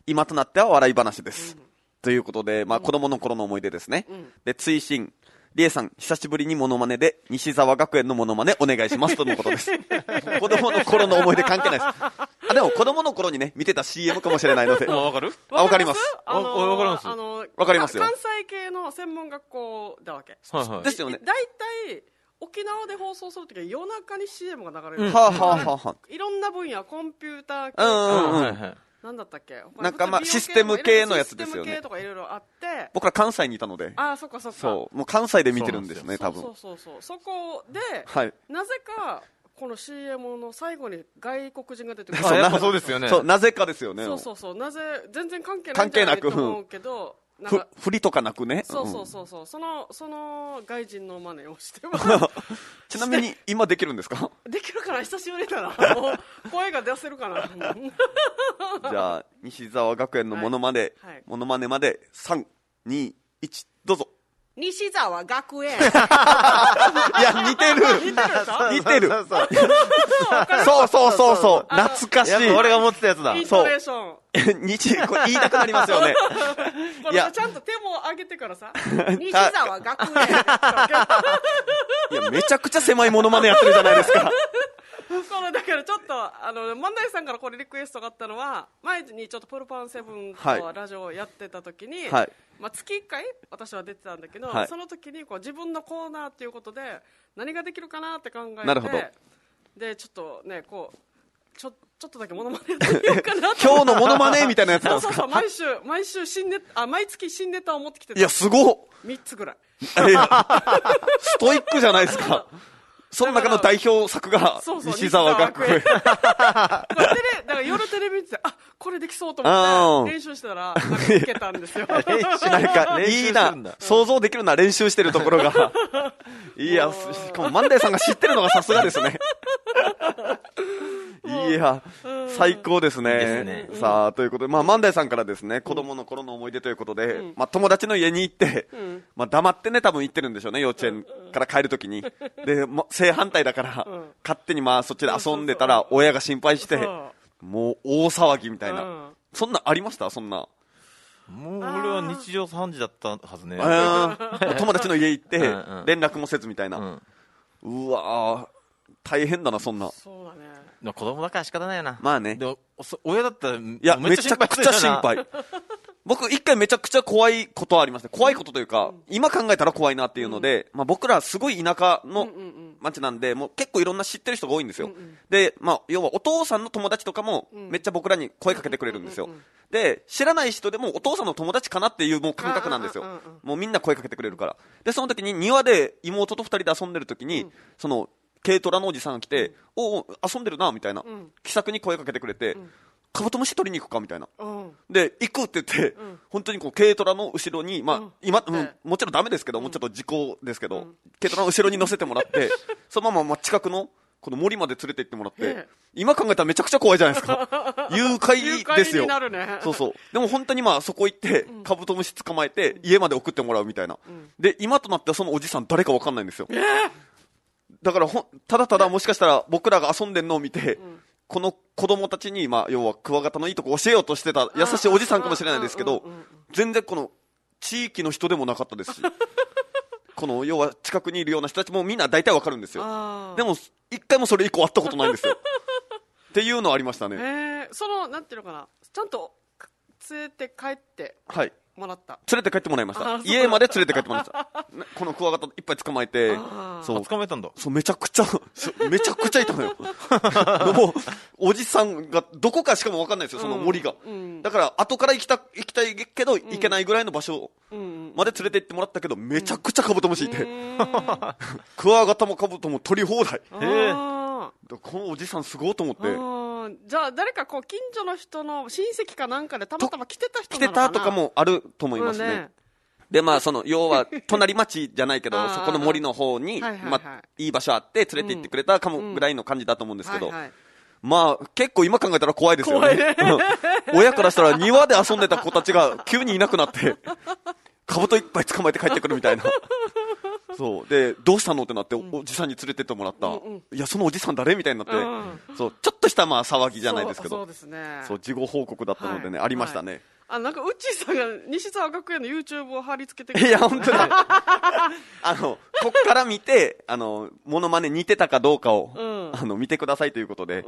今となっては笑い話です。うん、ということで、まあ、子供の頃の思い出ですね。うん、で、追伸。りえさん、久しぶりにモノマネで、西沢学園のモノマネお願いしますとのことです。子供の頃の思い出関係ないです。あ、でも子供の頃にね、見てた シーエム かもしれないので。 あ、わかる？ あ、わかります。 あのー、 わかります。 あのー、 わかりますよ。 関西系の専門学校だわけ。 はいはい。 ですよね。 だいたい、沖縄で放送するときは夜中に シーエム が流れる。 うん、はあ、はあはあ、 いろんな分野、コンピューター系。 うんうんうん。はいはい。 なんだったっけ、 なんかまあシステム系のやつですよね。 システム系とかいろいろあって、 僕ら関西にいたので、 ああ、そっかそっか、 そう、もう関西で見てるんですね、多分。 そうそうそう、そこで、 はい、 なぜかこの シーエム の最後に外国人が出てくる。 そう、やっぱそうですよね。 そう、なぜかですよね。 そうそうそう、なぜ全然関係ないんじゃないと思うけど。 ふ振りとかなくね。 そうそうそうそう、うん、そのその外人の真似をしてます。 ちなみに今できるんですか？ できるかな、久しぶりだな。もう声が出せるかな。 じゃあ西沢学園のモノマネ、はいはい、モノマネまでさん、に、いちどうぞ。 西沢学園。いや、似てる。似てる。そうそうそうそう。懐かしい。 俺が持ってたやつだ。 イントネーション。 日、これ言いたくなりますよね。 いや、ちゃんと手も上げてからさ、西沢学園。 いや、めちゃくちゃ狭いモノマネやってるじゃないですか。 このだからちょっとあの万代さんからこれリクエストがあったのは、前にちょっとプルパンセブンとラジオをやってた時に、はい、まあ、月いっかい私は出てたんだけど、はい、その時にこう自分のコーナーっていうことで何ができるかなって考えて、 なるほど。 でちょっとねこうちょちょっとだけモノマネやってみようかな今日のモノマネみたいなやつなんですか？ そうそうそう、毎週毎週新ネあ毎月新ネタを持ってきてた。 いや、すごっ。 みっつぐらい。 ストイックじゃないですか。その中の代表作が西沢学園。 だから夜テレビ見て、あ、これできそうと思って練習したらなんか受けたんですよ。 なんかいいな、想像できるな、練習してるところが。いや、しかも万代さんが知ってるのがさすがですね。いや、最高ですね。ですね。さあ、ということで、まあ、万代さんからですね、子供の頃の思い出ということで、うん、まあ、友達の家に行って、うん、まあ、黙ってね、多分行ってるんでしょうね、幼稚園から帰るときに。で、ま、正反対だから、うん、勝手にまあ、そっちで遊んでたら、親が心配して、もう大騒ぎみたいな。うん、そんなありました？そんな。 もう俺は日常茶飯事だったはずね。 友達の家行って、連絡もせずみたいな。うん、うわー、大変だな、そんな。 そうだね。 子供だから仕方ないよな。 まあね。 でも親だったら、 いや、めちゃくちゃ心配。僕、一回めちゃくちゃ怖いことはありますね。怖いことというか、うん、今考えたら怖いなっていうので、うん、まあ僕らすごい田舎の町なんで、もう結構いろんな知ってる人が多いんですよ。うんうん、で、まあ、要はお父さんの友達とかも、めっちゃ僕らに声かけてくれるんですよ。で、知らない人でもお父さんの友達かなっていうもう感覚なんですよ。もうみんな声かけてくれるから。で、その時に庭で妹と二人で遊んでる時に、うん、その、軽トラのおじさんが来て、うん、おお、遊んでるな、みたいな、うん、気さくに声かけてくれて、うん、カブトムシ取りに行くか、みたいな。うん、で、行くって言って、うん、本当にこう軽トラの後ろに、まあ、うん、今、うん、もちろんダメですけど、うん、もうちょっと時効ですけど、うん、軽トラの後ろに乗せてもらって、そのまま、まあ、近くの、この森まで連れて行ってもらって、今考えたらめちゃくちゃ怖いじゃないですか。誘拐ですよ。 誘拐になるね。 そうそう。でも本当にまあそこ行って、カブトムシ捕まえて、家まで送ってもらうみたいな。うん、で、今となってはそのおじさん誰かわかんないんですよ。えーだからほただただもしかしたら僕らが遊んでんのを見て、うん、この子供たちに、まあ、要はクワガタのいいとこ教えようとしてた優しいおじさんかもしれないですけど、全然この地域の人でもなかったですし、この要は近くにいるような人たちもみんな大体わかるんですよ。でも一回もそれ以降会ったことないんですよ。っていうのありましたね。 えー、そのなんていうのかな、ちゃんと連れて帰って。 はい。 もらった連れて帰ってもらいました。家まで連れて帰ってもらいました。このクワガタいっぱい捕まえて、 そう捕まえたんだ。 そうめちゃくちゃめちゃくちゃいたのよ。もうおじさんがどこかしかも分かんないですよ、その森が。うんうん、だから後から行きた行きたいけど行けないぐらいの場所まで連れて行ってもらったけど、めちゃくちゃカブトムシいて、クワガタもカブトも取り放題。へー、このおじさんすごいと思って。 じゃあ誰かこう近所の人の親戚かなんかでたまたま来てた人なのかな。 来てたとかもあると思いますね。うんね、でまあその要は隣町じゃないけどそこの森の方に、はいはいはい、まあ、いい場所あって連れて行ってくれたかもぐらいの感じだと思うんですけど、うんうんはいはい、まあ結構今考えたら怖いですよね。ね親からしたら庭で遊んでた子たちが急にいなくなってカブトいっぱい捕まえて帰ってくるみたいな。 そうでどうしたのってなって、うん、おじさんに連れてってもらった、うんうん、いやそのおじさん誰みたいになって、うん、そうちょっとしたまあ騒ぎじゃないですけど、 そうですね、 そう事後報告だったのでね、はい、ありましたね、はい、 あなんかうっちーさんが西沢学園の YouTube を貼り付けてくれて、いや本当にあのこっから見てあのモノマネ似てたかどうかを、うん、あの見てくださいということで、うん、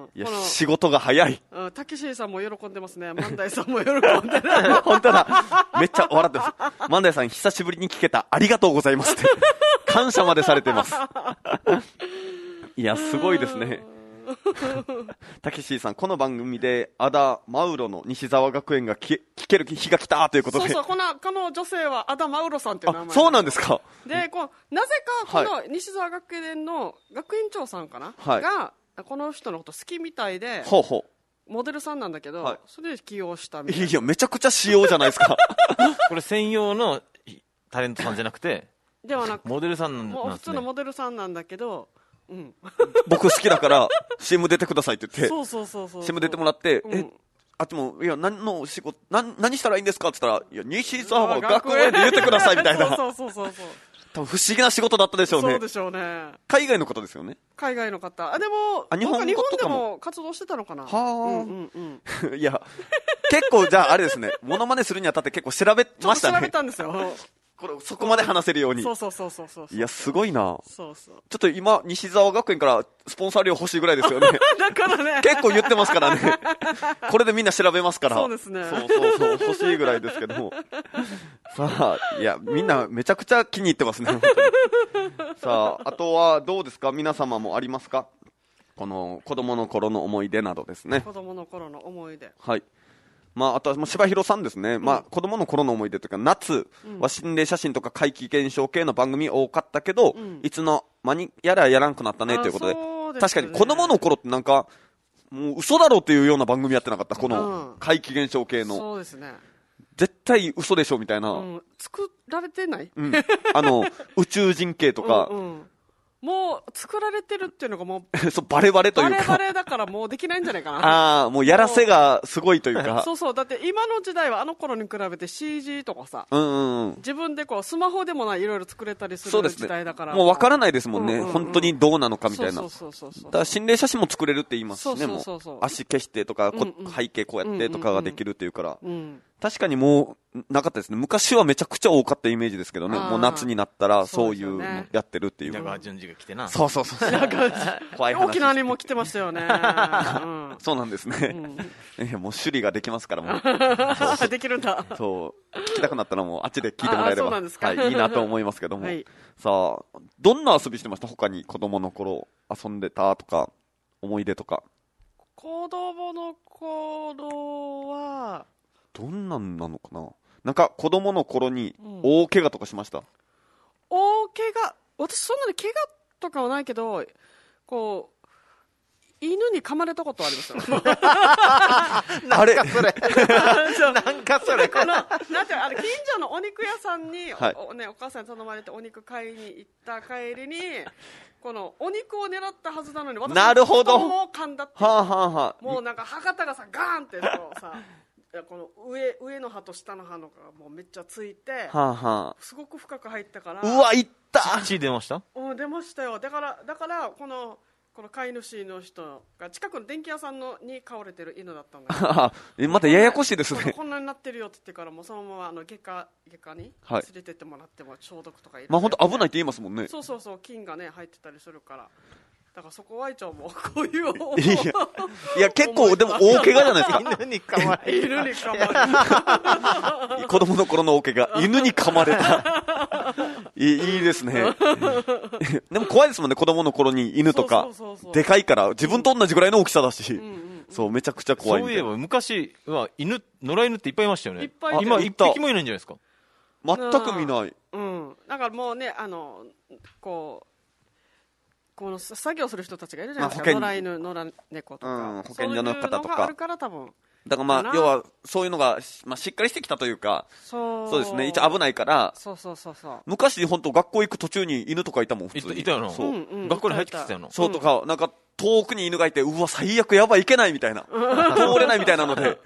いや仕事が早い、 うん、タキシーさんも喜んでますね、万代さんも喜んでる本当だめっちゃ笑ってます万代さん久しぶりに聞けたありがとうございますって感謝までされてますいやすごいですねたけしさんこの番組でアダ・マウロの西沢学園が聞ける日が来たということで、 そうそうこのこの女性はアダ・マウロさんという名前、 そうなんですか。 でこうなぜかこの西沢学園の学園長さんかな、はい、がこの人のこと好きみたいで、ほうほうモデルさんなんだけど、はい、それで起用したみたいな。 いやめちゃくちゃ仕様じゃないですかこれ専用のタレントさんじゃなくてではなくモデルさんなんですね。 もう普通のモデルさんなんだけど、うん、 僕好きだから シーエム 出てくださいって言ってそうそうそうそうシーエム 出てもらって、うん、えあっちもいや何の仕事 何, 何したらいいんですかって言ったらいや西沢学園で言ってくださいみたいなそうそうそうそう多分不思議な仕事だったでしょうね。 そうでしょうね。 海外の方ですよね。 海外の方。あでもあ日本日本でも活動してたのかな。はあ、うんうんうん、いや結構じゃああれですねモノマネするにあたって結構調べましたね。 調べたんですよこれそこまで話せるように。 そうそうそうそうそういやすごいな。 そうそうちょっと今西沢学園からスポンサー料欲しいぐらいですよねだからね結構言ってますからねこれでみんな調べますから。 そうですね。 そうそうそう欲しいぐらいですけどもさあいやみんなめちゃくちゃ気に入ってますね本当にさああとはどうですか皆様もありますかこの子供の頃の思い出などですね。 子供の頃の思い出、 はいまあ、あとは柴弘さんですね、うんまあ、子供の頃の思い出というか夏は心霊写真とか怪奇現象系の番組多かったけど、うん、いつの間にやらやらんくなったねということで、で、ね、確かに子供の頃ってなんかもう嘘だろっていうような番組やってなかったこの怪奇現象系の、うん、 そうですね絶対嘘でしょみたいな、 うん、作られてない、 うん、あの宇宙人系とかうん、うんもう作られてるっていうのがもうそうバレバレというかバレバレだからもうできないんじゃないかなああもうやらせがすごいというかそうそうだって今の時代はあの頃に比べて シージー とかさ、 うんうんうん、 自分でこうスマホでもないいろいろ作れたりする時代だから、 ね、もう分からないですもんね、うんうんうん、本当にどうなのかみたいな。 そうそうそうそうだから心霊写真も作れるって言いますしね。 そうそうそうそうもう足消してとか、うんうん、背景こうやってとかができるっていうから、 うんうんうん確かにもうなかったですね。昔はめちゃくちゃ多かったイメージですけどね。もう夏になったらそういうのやってるっていう。 稲川淳二が来てな。 そうそうそう。 怖い話。沖縄にも来てましたよね。うん、そうなんですね。うん、いやもう首里ができますからもう。できるんだ。 そう聞きたくなったらもうあっちで聞いてもらえれば、 はい、 いいなと思いますけども。はい、さあどんな遊びしてました？他に子供の頃遊んでたとか思い出とか。 子供の頃は。 どんなんなのかな。なんか子供の頃に大怪我とかしました？うん、 大怪我私そんなに怪我とかはないけどこう犬に噛まれたことはありますよあれなんかそれなんかそれこのなんてあれ近所のお肉屋さんに お,、はいね、お母さんに頼まれてお肉買いに行った帰りにこのお肉を狙ったはずなのに私なるほどもう噛んだって、 はあはあはあ、 もうなんか歯型がさガーンってこうさいやこの 上, 上の歯と下の歯のがもうめっちゃついて、 はあはあ、 すごく深く入ったから。 うわいった血出ました？ うん出ましたよ。だからだからこのこの飼い主の人が近くの電気屋さんのに飼われてる犬だったんだけどまたややこしいですね。 こんなになってるよって言ってからもうそのままあの外科外科に連れてってもらっても消毒とか入れて、 まあ本当危ないって言いますもんね。 そうそうそう菌がね入ってたりするから。だからそこは一応もうこういういやいや結構でも大怪我じゃないですか。 犬に噛まれ犬に噛まれ子供の頃の大怪我犬に噛まれたい, いいですねでも怖いですもんね子供の頃に犬とかでかいから自分と同じぐらいの大きさだし、うんうんうん、そうめちゃくちゃ怖いみたいな。 そういえば昔は犬野良犬っていっぱいいましたよね。 いっぱい今一匹もいないんじゃないですか。 全く見ない。 うん、だからもうねあのこうこの作業する人たちがいるじゃないですか。野良犬野良猫とか、うん、 保健所の方とかそういうのがあるから多分だからまあ要はそういうのが、まあ、しっかりしてきたというかそうそうですね。一応危ないからそうそうそうそう昔本当学校行く途中に犬とかいたもん普通にい, いたよな。 そう、 うんうん、 学校に入ってきてたよな。 そうとか、うん、なんか遠くに犬がいてうわ最悪やばいいけないみたいな通れないみたいなので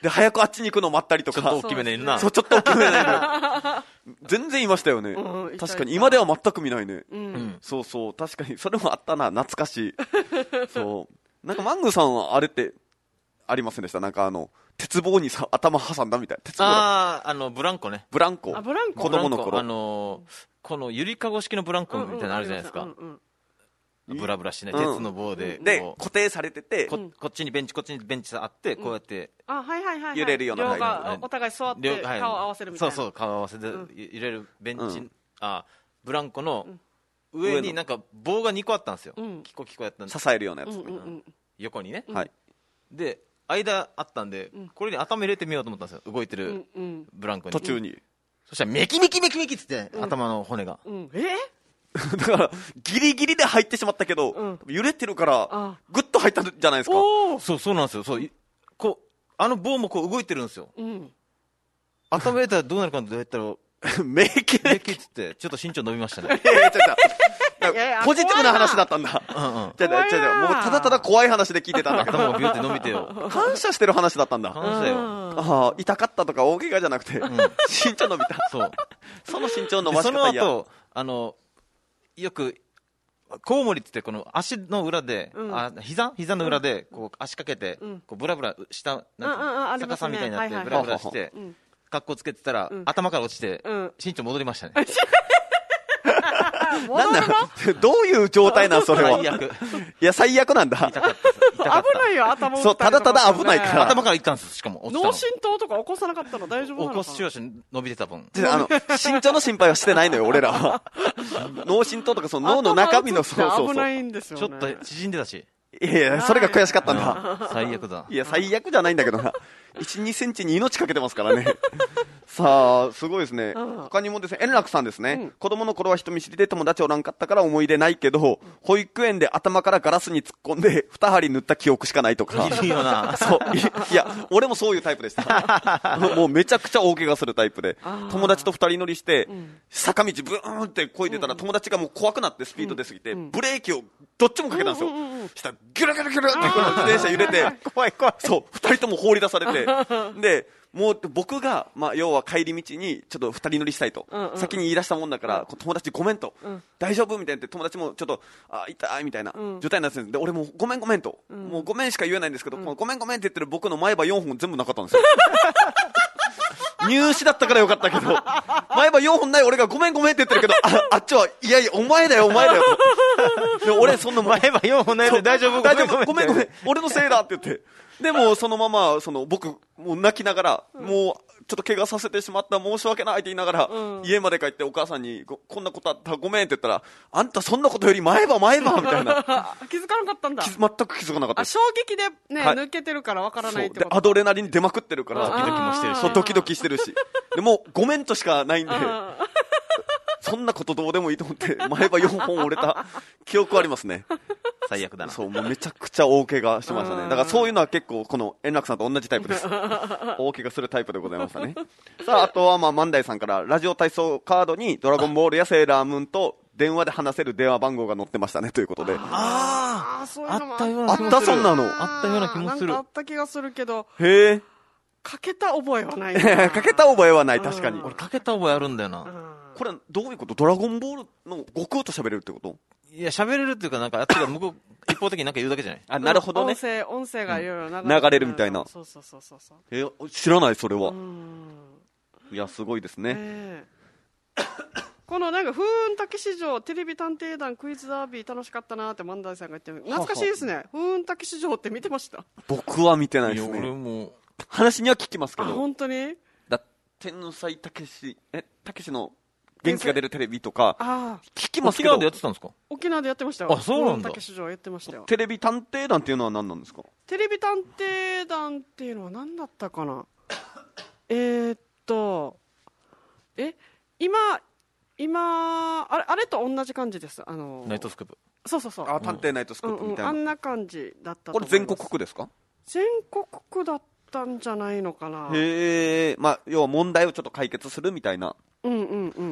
で早くあっちに行くの待ったりとか、 ちょっと大きめねんな。 そう、ちょっと大きめねんな。全然いましたよね、うん、確かに今では全く見ないね、うん、そうそう、確かにそれもあったな、懐かしい。そうなんかマングさんはあれってありませんでした？なんかあの鉄棒にさ頭挟んだみたいな。鉄棒ああ、あのブランコね。 ブランコ。 あ、ブランコ。 子供の頃。 あのー、このゆりかご式のブランコみたいなのあるじゃないですか。うんうんうん、ブラブラしない、うん、鉄の棒で、 で固定されてて、 こ, こっちにベンチこっちにベンチあって、うん、こうやって、 あ、はいはいはい、 揺れるような、 両がお互い座って顔を合わせるみたいな、 そうそう、顔を合わせて揺れるベンチ、うん、あブランコの上になんか棒がにこあったんですよ、うん、キコキコやったんで支えるようなやつ、うんうんうん、 横にね、 はい、 で間あったんで、うん、これに頭入れてみようと思ったんですよ、動いてるブランコに、 途中に、うん、 そしたらメキメキメキメキっつって、うん、頭の骨が、 うん、えだからギリギリで入ってしまったけど、うん、揺れてるからグッと入ったんじゃないですか。 そうそうなんですよ。そうこうあの棒もこう動いてるんですよ、うん、頭入れたらどうなるかとやったらメキメキっつってちょっと身長伸びましたね。 いやいやちょっとポジティブな話だったんだ。うんうん、じゃじゃもうただただ怖い話で聞いてたんだけど、 頭がビューって伸びてよ。 感謝してる話だったんだ。 感謝だよ。 ああ、痛かったとか大怪我じゃなくて、うん、身長伸びた。 そう。 その身長伸ばし方。 その後あのよくコウモリってこの足の裏で、うん、あ膝膝の裏でこう足かけて、うん、こうブラブラ下なん逆さみたいになってブラブラして、格好つけてたら、うん、頭から落ちて、うん、身長戻りましたね。 なんだどういう状態なんそれは。 最悪。 いや最悪なんだ。 痛かった。痛かった。 危ないよ頭打ったりとか、ね、 そうただただ危ないから。 頭からいったんです。しかも脳震盪とか起こさなかったの大丈夫なのかな。 起こしよし伸びてた分。 あの身長の心配はしてないのよ俺らは。脳震盪とかその脳の中身のそうそうそう。 危ないんですよね。 ちょっと縮んでたし。 いやいやそれが悔しかったんだ。 最悪だ。 いや最悪じゃないんだけどな。いち、にセンチに命かけてますからね。さあすごいですね。他にもですね、円楽さんですね、うん、子供の頃は人見知りで友達おらんかったから思い出ないけど、うん、保育園で頭からガラスに突っ込んで二針塗った記憶しかないとか。 いるよな。 そう い, いや俺もそういうタイプでした。もうめちゃくちゃ大怪我するタイプで、友達と二人乗りして、うん、坂道ブーンってこいでたら、うん、友達がもう怖くなってスピード出すぎて、うん、ブレーキをどっちもかけたんですよ、うんうんうん、したらギュルギュルギュルってこの自転車揺れて怖い怖い。 そう二人とも放り出されてでもう僕が、まあ、要は帰り道にちょっと二人乗りしたいと、うんうん、先に言い出したもんだから、うん、友達ごめんと、うん、大丈夫みたいな友達もちょっとあ痛いみたいな状態になってるんで、俺もごめんごめんと、うん、もうごめんしか言えないんですけど、うん、ごめんごめんって言ってる僕の前歯よんほん全部なかったんですよ。入試だったからよかったけど、前歯よんほんない俺がごめんごめんって言ってるけど、 あ, あっちはいやいやお前だよお前だよと。で俺そんな前歯よんほんないで大丈夫大丈夫ごめんごめん俺のせいだって言って、でもそのままその僕もう泣きながら、うん、もうちょっと怪我させてしまった申し訳ないって言いながら、うん、家まで帰ってお母さんに こ, こんなことあったごめんって言ったら、あんたそんなことより前歯前歯みたいな。 気づかなかったんだ。 全く気づかなかった。 あ衝撃で、ねはい、抜けてるからわからないってこと。 でアドレナリン出まくってるからドキドキもしてるし、 そうドキドキしてるし、でもうごめんとしかないんでそんなことどうでもいいと思って前歯よんほん折れた記憶ありますね。 最悪だな。 そうもうめちゃくちゃ大怪我しましたね。だからそういうのは結構この円楽さんと同じタイプです。大怪我するタイプでございましたね。さああとはまあ万代さんからラジオ体操カードにドラゴンボールやセーラームーンと電話で話せる電話番号が載ってましたねということで。 ああそういうのもあったような気もする。あったそんなのあったような気もする。 なんかあった気がするけど。 へえ。 かけた覚えはない。 かけた覚えはない確かに。 俺かけた覚えあるんだよな。 これどういうこと？ドラゴンボールの悟空と喋れるってこと？ いや喋れるっていうかなんかあっちが向こう一方的になんか言うだけじゃない。 あなるほどね。 音声音声がいろいろ流れるみたいな。 そうそうそうそう。 え知らないそれは。いやすごいですね。 えー、このなんか風雲滝市場テレビ探偵団クイズダービー楽しかったなって万代さんが言ってる。懐かしいですね。風雲滝市場って見てました？ 僕は見てないですね。 俺も話には聞きますけど。 あ本当に？ だ天才たけしえたけしの元気が出るテレビとか聞きますけど。 沖縄でやってたんですか？ 沖縄でやってましたよ。 あそうなんだ。 竹市場やってましたよ。 テレビ探偵団っていうのは何なんですか？ テレビ探偵団っていうのは何だったかな。えーっとえ今今あれあれと同じ感じです。あのナイトスクープ。 そうそうそう。 あ探偵ナイトスクープみたいな、 うんうん、あんな感じだったと思います。これ全国区ですか？ 全国区だったんじゃないのかな。 へえ、まあ要は問題をちょっと解決するみたいな。 うんうんうん。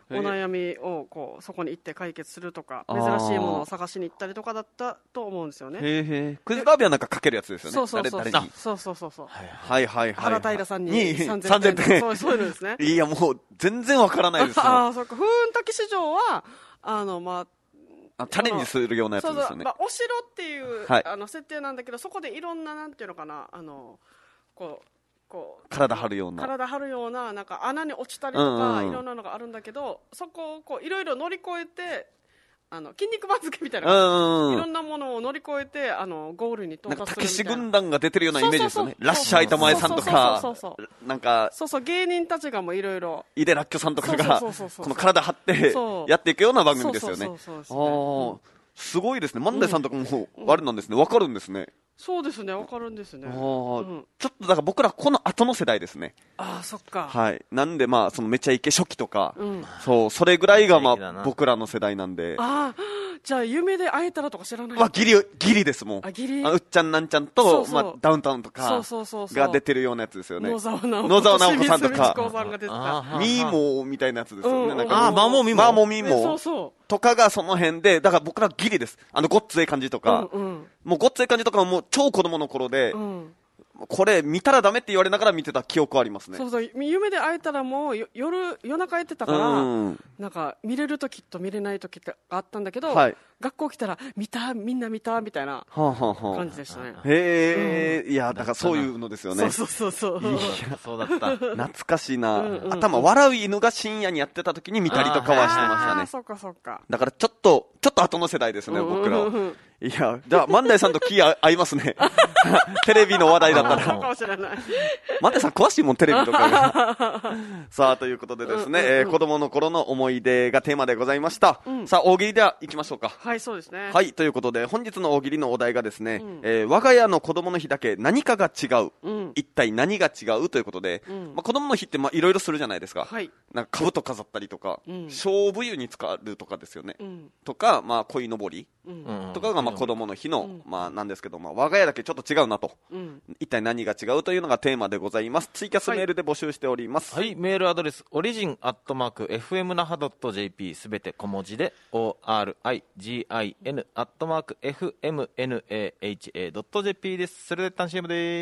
お悩みをこうそこに行って解決するとか、珍しいものを探しに行ったりとかだったと思うんですよね。 へへクイズバービーはなんかかけるやつですよね。 そうそうそう誰々にそうそうそうそうはいはいはい、 原平さんにさんぜんてんとかそうそういうのですね。 いやもう全然わからないですよ。 ああ、そっか。風雲滝市場はあのまあチャレンジするようなやつですよね。 そうそう、まあ、お城っていう、はい、あの設定なんだけど、そこでいろんななんていうのかな、あのこうこう体張るような体張るようななんか穴に落ちたりとか、うんうん、いろんなのがあるんだけど、そこをこういろいろ乗り越えて、あの筋肉番付みたいな、うんうん、いろんなものを乗り越えてあのゴールに到達するみたいな。 たけし軍団が出てるようなイメージですよね。ラッシャー板前さんとか、なんかそうそう芸人たちがもういろいろ井出らっきょさんとかがこの体張ってやっていくような番組ですよね。すごいですね。万代さんとかもあれなんですね。わかるんですね。 そうですね、わかるんですね。あ、うん、 ちょっとだから僕らこの後の世代ですね。 ああ、そっか。 はい。なんでまあそのめちゃイケ初期とか、うん、そうそれぐらいがまあ僕らの世代なんで。 ああ、じゃあ夢で会えたらとか知らない。 わギリギリですもん。 あ、ギリ。 あうっちゃんなんちゃんとそうそうまあダウンタウンとかが出てるようなやつですよね。 野沢直子さんとか、 ミーモーみたいなやつですよね。 うん、 なんかあマモミモマモミモそうそうとかがその辺で、だから僕らギリです。あのごっつええ感じとか、うんうん、もうごっつええ感じとかはもう超子供の頃で。うん、これ見たらダメって言われながら見てた記憶ありますね。 そうそう、夢で会えたらもう夜夜中やってたから、うん、なんか見れる時と見れない時ってあったんだけど、はい、学校来たら見たみんな見たみたいな感じでしたね。はあはあ、 へえ、うん、いやだからそういうのですよね。 そうそうそうそう。 いやそうだった。 懐かしいな。うんうん、頭笑う犬が深夜にやってた時に見たりとかはしてましたね。 あ、そうかそうか。 だからちょっとちょっと後の世代ですね、僕らは。いや、じゃあ万代さんと気合いますね。テレビの話題だったら。 そうかもしれない。 万代さん詳しいもん、テレビとかが。さあ、ということでですね、うんうんうん、えー、子供の頃の思い出がテーマでございました。うん、さあ、大喜利では行きましょうか。 はい、そうですね。 はい、ということで、本日の大喜利のお題がですね、うん、えー、我が家の子供の日だけ何かが違う。うん、一体何が違うということで、うん、まあ、子供の日ってまあいろいろするじゃないですか。はい、なんか兜飾ったりとか、うん、勝負湯に使うとかですよね。うん、とか、まあ、鯉のぼり、うん、とかがまあ子供の日の、うん、まあなんですけど、まあ、我が家だけちょっと違うなと、うん、一体何が違うというのがテーマでございます。ツイキャスメールで募集しております。 はい、はい、メールアドレスオリジンアットマーク エフエム 那覇 .jp すべて小文字で オーアールアイジーアイエヌ アットマーク エフエムエヌエーエイチエー ドット ジェーピー です。それで一旦 シーエム です。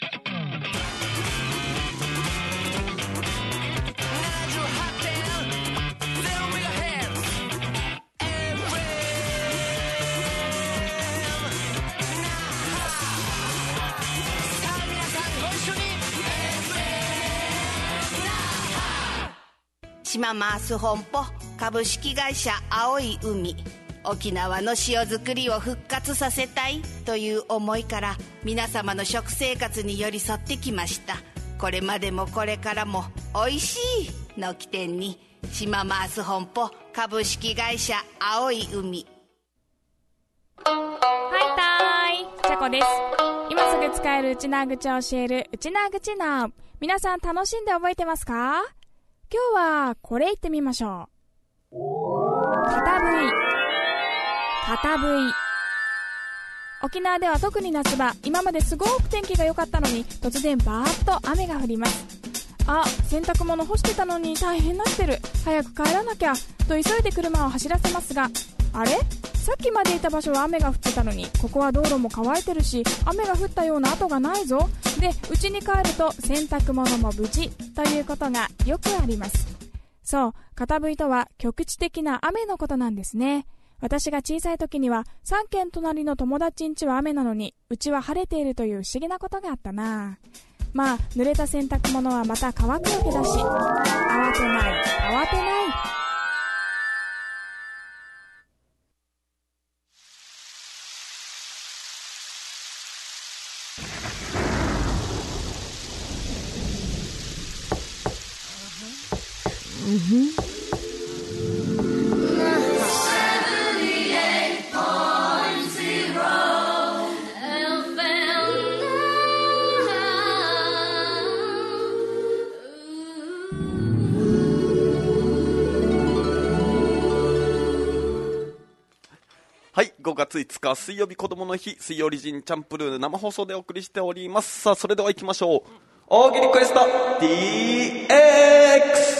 島マース本舗株式会社青い海、沖縄の塩作りを復活させたいという思いから皆様の食生活に寄り添ってきました。これまでもこれからもおいしいの起点に島マース本舗株式会社青い海。 はいたーい、チャコです。今すぐ使えるうちなーぐちを教えるうちなーぐちなー。皆さん楽しんで覚えてますか？今日はこれ言ってみましょう。片笛。片笛。沖縄では特に夏場、今まですごく天気が良かったのに突然バーッと雨が降ります。あ、洗濯物干してたのに大変なってる、早く帰らなきゃと急いで車を走らせますが、あれ、さっきまでいた場所は雨が降ってたのにここは道路も乾いてるし雨が降ったような跡がないぞ。で、家に帰ると洗濯物も無事ということがよくあります。そう、片吹とは局地的な雨のことなんですね。私が小さい時にはさん軒隣の友達ん家は雨なのにうちは晴れているという不思議なことがあったな。まあ濡れた洗濯物はまた乾くわけだし、慌てない慌てない。うんふん。 はい、ごがついつか水曜日子供の日、水曜リジンチャンプルー生放送でお送りしております。さあ、それでは行きましょう。大喜利クエスト ディーエックス。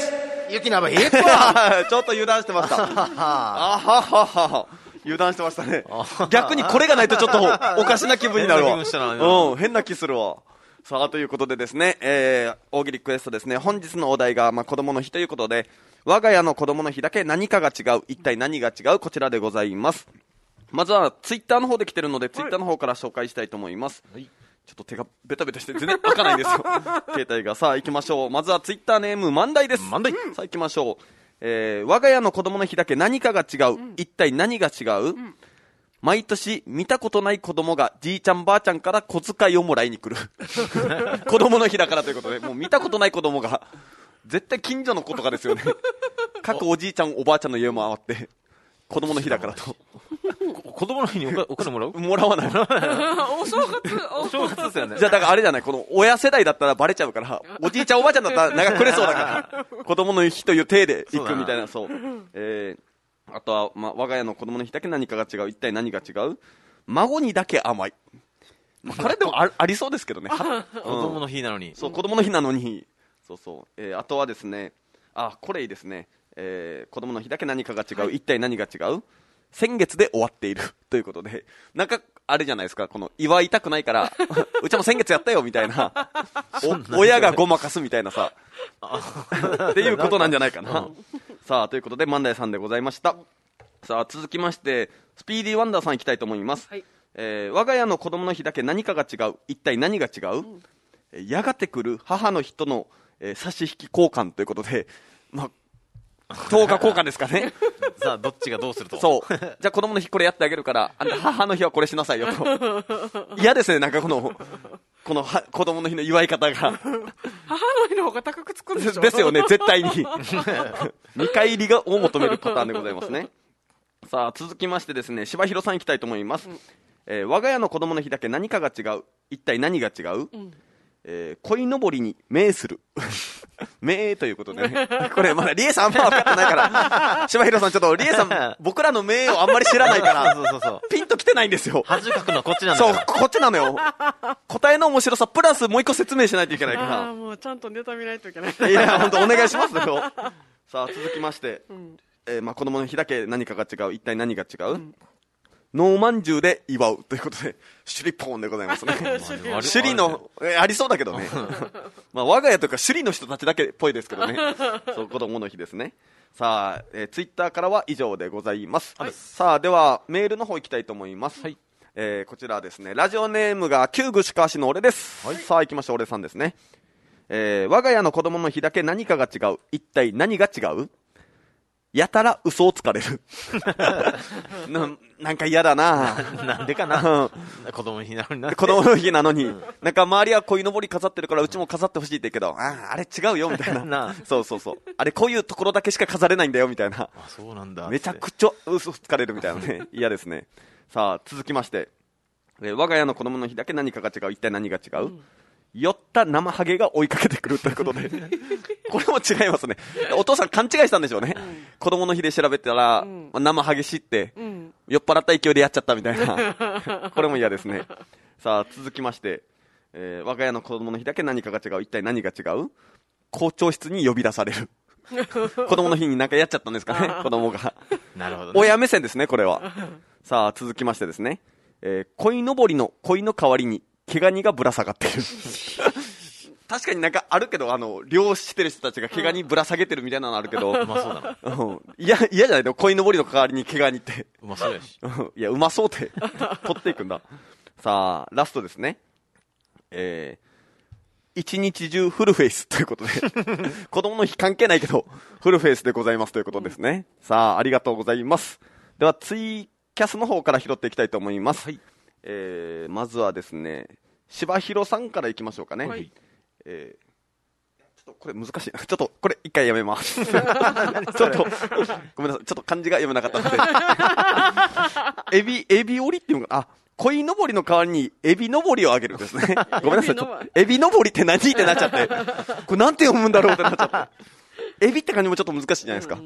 雪なばへえかちょっと油断してましたあははは油断してましたね逆にこれがないとちょっとおかしな気分になるわうん、変な気するわさあということでですね、えー、大喜利クエストですね。本日のお題が、まあ、子供の日ということで、我が家の子供の日だけ何かが違う、一体何が違う、こちらでございます。まずはツイッターの方で来てるので、ツイッターの方から紹介したいと思います、はい、ちょっと手がベタベタして全然開かないんですよ携帯が。さあ行きましょう。まずはツイッターネーム万代です。 万代、 さあ行きましょう。えー、我が家の子供の日だけ何かが違う、うん、一体何が違う、うん、毎年見たことない子供がじいちゃんばあちゃんから小遣いをもらいに来る子供の日だからということで、もう見たことない子供が絶対近所の子とかですよね各おじいちゃんおばあちゃんの家を回って子供の日だからと子供の日にお金、お金もらうもらわないお正月お正月ですよね。 じゃあだからあれじゃない、この親世代だったらバレちゃうから、おじいちゃんおばあちゃんだったら長くれそうだから子供の日という体で行くみたいな。そう、えー、あとは、まあ、我が家の子供の日だけ何かが違う、一体何が違う、孫にだけ甘い、まあ、これでも あ, ありそうですけどね子供の日なのに、 そう、子供の日なのに、そうそう、えー、あとはですね、あ、これいいですね、えー、子供の日だけ何かが違う、はい、一体何が違う、先月で終わっているということで、なんかあれじゃないですか、この祝いたくないからうちも先月やったよみたいな親がごまかすみたいなさっていうことなんじゃないかな、うん、さあということで万代さんでございました。さあ続きましてスピーディーワンダーさんいきたいと思います、はい、えー、我が家の子供の日だけ何かが違う、一体何が違う、うん、やがて来る母の日との、えー、差し引き交換ということで、まあとおか交換ですかねさあどっちがどうすると。 そう、じゃあ子供の日これやってあげるから、あんた母の日はこれしなさいよと嫌ですね、なんかこのこのは子供の日の祝い方が母の日の方が高くつくんでしょですよね、絶対に見返りがを求めるパターンでございますね。さあ続きましてですね、柴弘さんいきたいと思います、うん、えー、我が家の子供の日だけ何かが違う、一体何が違う、うん、えー、鯉のぼりに名する名ということでねこれまだリエさんあんま分かってないから柴弘さんちょっとリエさん僕らの名をあんまり知らないからそうそうそう、ピンときてないんですよ。 恥かくのはこっちなんだよ。 そう、こっちなのよ答えの面白さプラスもう一個説明しないといけないから、 あ、もうちゃんとネタ見ないといけないいや本当お願いしますよさあ続きまして、うん、えーまあ、子供の日だけ何かが違う、一体何が違う、うん、ノーマンジュウで祝うということでシュリポーンでございますねシュリのえありそうだけどねまあ我が家とかシュリの人たちだけっぽいですけどねそう、子供の日ですね。さあ、えー、ツイッターからは以上でございます、はい、さあではメールの方行きたいと思います、はい、えー、こちらはですね、ラジオネームが旧具鹿足の俺です、はい、さあ行きましょう、俺さんですね。えー、我が家の子供の日だけ何かが違う、一体何が違う、やたら嘘をつかれるな, なんか嫌だななんでかな子供の日なのにな子供の日なのに、うん、なんか周りは鯉のぼり飾ってるからうちも飾ってほしいって言うけど、ああれ違うよみたいななそうそうそう、あれこういうところだけしか飾れないんだよみたいな、 あ、そうなんだ、 めちゃくちゃ嘘つかれるみたいなね嫌ですね。さあ続きまして、えー、我が家の子供の日だけ何かが違う、一体何が違う、うん、酔った生ハゲが追いかけてくるということでこれも違いますね。お父さん勘違いしたんでしょうね、うん、子供の日で調べたら、うん、生ハゲ知って、うん、酔っ払った勢いでやっちゃったみたいなこれも嫌ですね。さあ続きまして、えー、我が家の子供の日だけ何かが違う、一体何が違う、校長室に呼び出される子供の日に何かやっちゃったんですかね子供がなるほど、ね、 親目線ですねこれはさあ続きましてですね、えー、鯉のぼりの鯉の代わりに毛ガニがぶら下がっている確かになんかあるけど、あの漁してる人たちが毛ガニぶら下げてるみたいなのあるけど、 うまそうだな、 うん、いや嫌じゃないの、鯉のぼりの代わりに毛ガニってうまそうやしいやうまそうって取っていくんだ。さあラストですね、えー、一日中フルフェイスということで子供の日関係ないけどフルフェイスでございますということですね、うん、さあありがとうございます。ではツイキャスの方から拾っていきたいと思います、はい、えー、まずはですね柴弘さんからいきましょうかね、はい、えー、ちょっとこれ難しいな、ちょっとこれ一回やめますちょっとごめんなさい、ちょっと漢字が読めなかったのでエビエビ折りっていうのが、あ、鯉のぼりの代わりにエビのぼりをあげるんですねごめんなさい、ちょっとエビのぼりって何ってなっちゃってこれなんて読むんだろうってなっちゃってエビって感じもちょっと難しいじゃないですか、うん、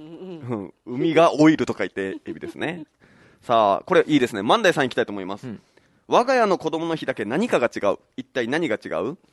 海がオイルと書いてエビですね。さあこれいいですね、万代さんいきたいと思います、うん、我が家の子供の日だけ何かが違う、一体何が違う、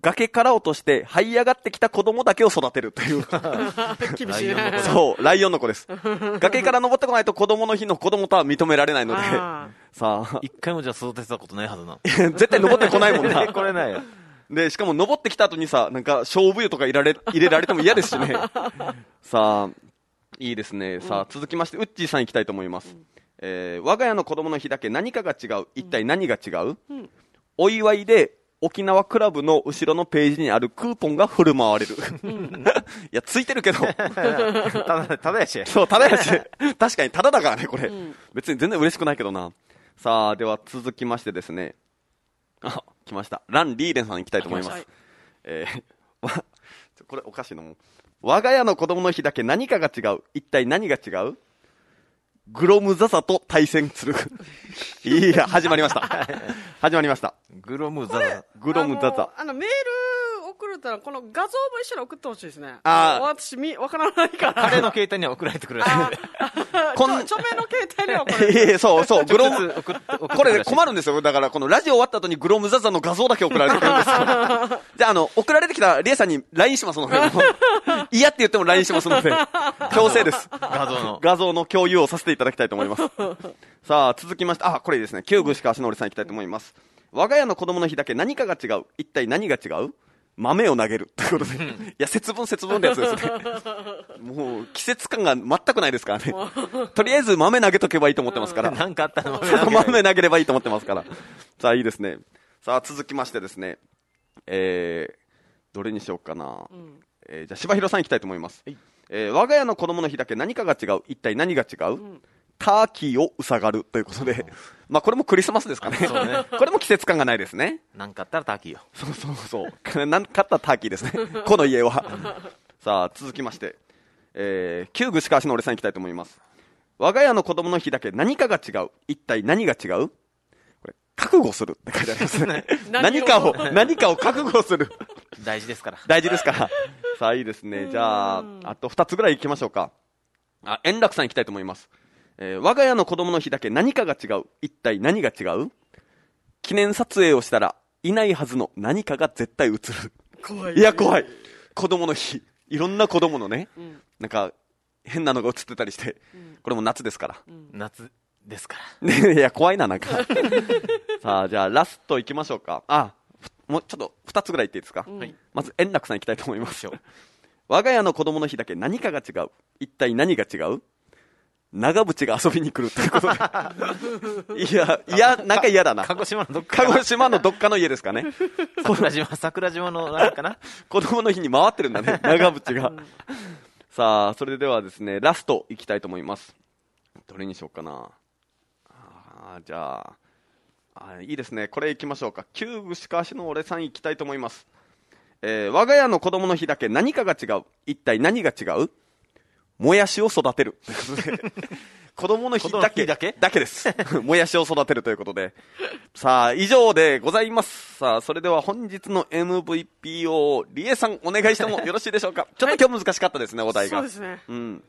崖から落として這い上がってきた子供だけを育てるという厳しいね。 そうライオンの子です。崖から登ってこないと子供の日の子供とは認められないのでさあ一回もじゃあ育てたことないはずな絶対登ってこないもんなこれないよ。 でしかも登ってきた後にさなんか勝負湯とか入れられ入れられても嫌ですしねさあいいですね。さあ続きましてウッチーさんいきたいと思います、うんえー、我が家の子供の日だけ何かが違う。一体何が違う、うん、お祝いで沖縄クラブの後ろのページにあるクーポンが振る舞われる、うん、いやついてるけどただただやしそうただやし確かにただだからねこれ、うん、別に全然嬉しくないけどな。さあでは続きましてですねあ来ましたラン・リーレンさん行きたいと思います、えー、これおかしいのも我が家の子供の日だけ何かが違う。一体何が違う。グロムザザと対戦するいや始まりました始まりましたグロムザザグロムザザあのメール送るたらこの画像も一緒に送ってほしいですね。ああ私みわからないから彼の携帯には送られてくるらしいこん著名の携帯には送られてくるそうそうグロムこれ困るんですよ。だからこのラジオ終わった後にグロムザザの画像だけ送られてくるんですよじゃああの送られてきたリエさんに ライン しますので嫌って言っても ライン しますので強制です。 画像の画像の共有をさせていただきたいと思いますさあ続きましてあこれいいですね旧具しか足のりさんいきたいと思います。我が家の子供の日だけ何かが違う。一体何が違う。豆を投げるということでいや節分節分のやつですねもう季節感が全くないですからねとりあえず豆投げとけばいいと思ってますから何かあったら豆投げればいいと思ってますからさあいいですね。さあ続きましてですねえー、どれにしようかな、うんえー、じゃあ柴弘さんいきたいと思います、はいえー、我が家の子供の日だけ何かが違う。一体何が違う、うんターキーをうさがるということで、まあこれもクリスマスですかね。そうねこれも季節感がないですね。 なんかあったらターキーよ。 そうそうそう。なんかあったらターキーですね。この家は。さあ続きまして、えー、旧具しか足の俺さんいきたいと思います。我が家の子供の日だけ何かが違う。一体何が違う。これ覚悟するって書いてありますね。何かを何かを覚悟する。 大事ですから。 大事ですから。さあいいですね。じゃああとふたつぐらい行きましょうか。あ円楽さんいきたいと思います。えー、我が家の子供の日だけ何かが違う。一体何が違う。記念撮影をしたらいないはずの何かが絶対映る。 怖い。 いや怖い。子供の日いろんな子供のね、うん、なんか変なのが映ってたりして、うん、これも夏ですから、 うん、夏ですからねいや怖いななんかさあじゃあラストいきましょうか。あもうちょっとふたつぐらい言っていいですか、うん、まず円楽さんいきたいと思いますよ我が家の子供の日だけ何かが違う。一体何が違う。長渕が遊びに来るということでいやいやなんか嫌だな。 鹿児島のどっか鹿児島のどっかの家ですかね桜島桜島のなんかな子供の日に回ってるんだね長渕がさあそれではですねラストいきたいと思います。どれにしようかなあじゃああいいですねこれいきましょうか。旧具しかしの俺さんいきたいと思います。えー、我が家の子供の日だけ何かが違う。一体何が違う。もやしを育てるということで子供の日だけだけだけですもやしを育てるということでさあ以上でございます。さあそれでは本日の エムブイピー をリエさんお願いしてもよろしいでしょうかちょっと今日難しかったですね、はい、お題が。 そうですね、 うん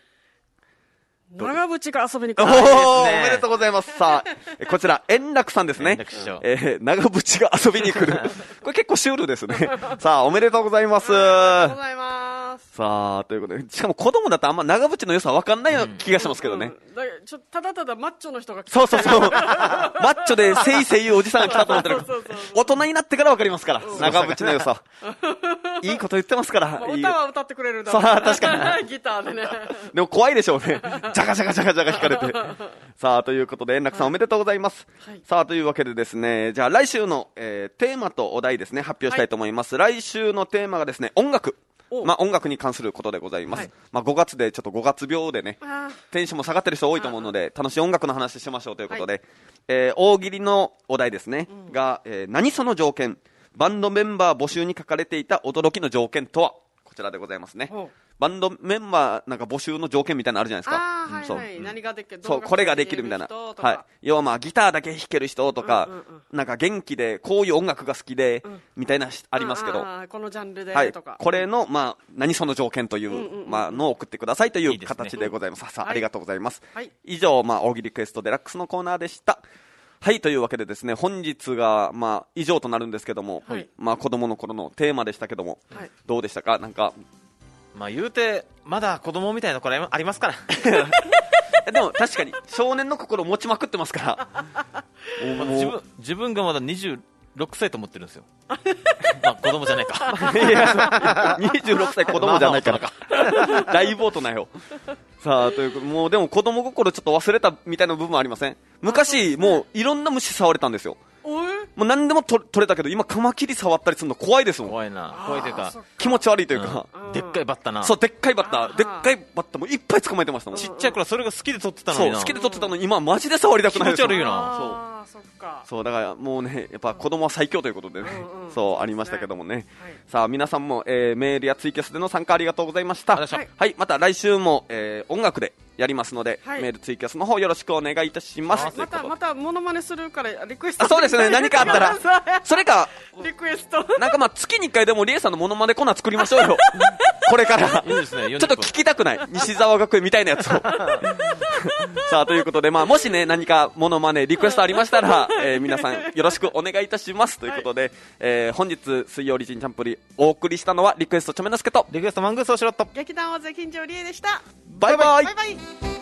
長渕が遊びに来る。 おー、おめでとうございます。さあ、こちら、円楽さんですね。えー、長渕が遊びに来る。これ結構シュールですね。さあ、おめでとうございます。 ありがとうございます。 さあ、ということで、しかも子供だとあんま長渕の良さ分かんないような気がしますけどね。 うん、だちょただただマッチョの人が来た。 そうそうそう。マッチョでせいせい言うおじさんが来たと思ってる。大人になってから分かりますから、長渕の良さ。いいこと言ってますから。 まあ、歌は歌ってくれるんだ。 さあ、確かに。ギターでね。 でも怖いでしょうね。ジャカジャカジャカジャカ弾かれて。さあ、ということで、円楽さんおめでとうございます。はい、さあ、というわけでですね、じゃあ来週の、えー、テーマとお題ですね、発表したいと思います。はい、来週のテーマがですね、音楽。まあ、音楽に関することでございます。はい、まあ、ごがつでちょっとごがつ病でね、テンションも下がってる人多いと思うので、楽しい音楽の話しましょうということで、はい、えー、大喜利のお題ですね、うん、が、えー、何その条件、バンドメンバー募集に書かれていた驚きの条件とは、こちらでございますね。バンドメンバーなんか募集の条件みたいなのあるじゃないですか。 あ、はいはい、うん、何ができる、 そう、これができるみたいな。はい。要はまあギターだけ弾ける人とか、うんうんうん、なんか元気でこういう音楽が好きで、うん、みたいなありますけど、 あこのジャンルでとか、 はい、これのまあ何その条件という、うんうんうん、まあのを送ってくださいという形でございます。いいですね、さあ、ありがとうございます。はい、以上まあ大喜利クエストデラックスのコーナーでした。 はい、というわけでですね、本日が、まあ、以上となるんですけども、 はい、 まあ、子供の頃のテーマでしたけども、はい、どうでしたか？なんか、 まあ、言うてまだ子供みたいなところありますからでも確かに少年の心持ちまくってますから自分自分がまだにじゅうろくさいと思ってるんですよまあ子供じゃないかいやにじゅうろくさい子供じゃないからか大暴徒なよ。さあということもうでも子供心ちょっと忘れたみたいな部分ありません？昔もういろんな虫触れたんですよ。もう何でもと取れたけど今カマキリ触ったりするの怖いですもん。 怖いな。怖いというか気持ち悪いというか、 うん、でっかいバッタな。 そうでっかいバッタでっかいバッタもいっぱい捕まえてましたもん。 ちっちゃい頃それが好きで取ってたのにな。 そう好きで取ってたのに今マジで触りたくないです。 気持ち悪いよな。 そうそっか。 そうだからもうねやっぱ子供は最強ということでね、うんうん、そうありましたけどもね、はい、さあ皆さんも、えー、メールやツイキャスでの参加ありがとうございました。はい、はい、また来週も、えー、音楽でやりますので、はい、メールツイキャスの方よろしくお願いいたします。 またまたモノマネするからリクエスト。 あそうですね、何かあったらそれかリクエストなんかまあ月にいっかいでもリエさんのモノマネコーナー作りましょうよこれからいいですね、 ちょっと聞きたくない西澤学園みたいなやつをさあということで、まあ、もしね何かモノマネリクエストありましたら、えー、皆さんよろしくお願いいたしますということで、はい、えー、本日水曜リジンチャンプリお送りしたのはリクエストチョメノスケとリクエストマングースをしろっと劇団大勢金城理恵でした。 バイバイ、 バイバイ。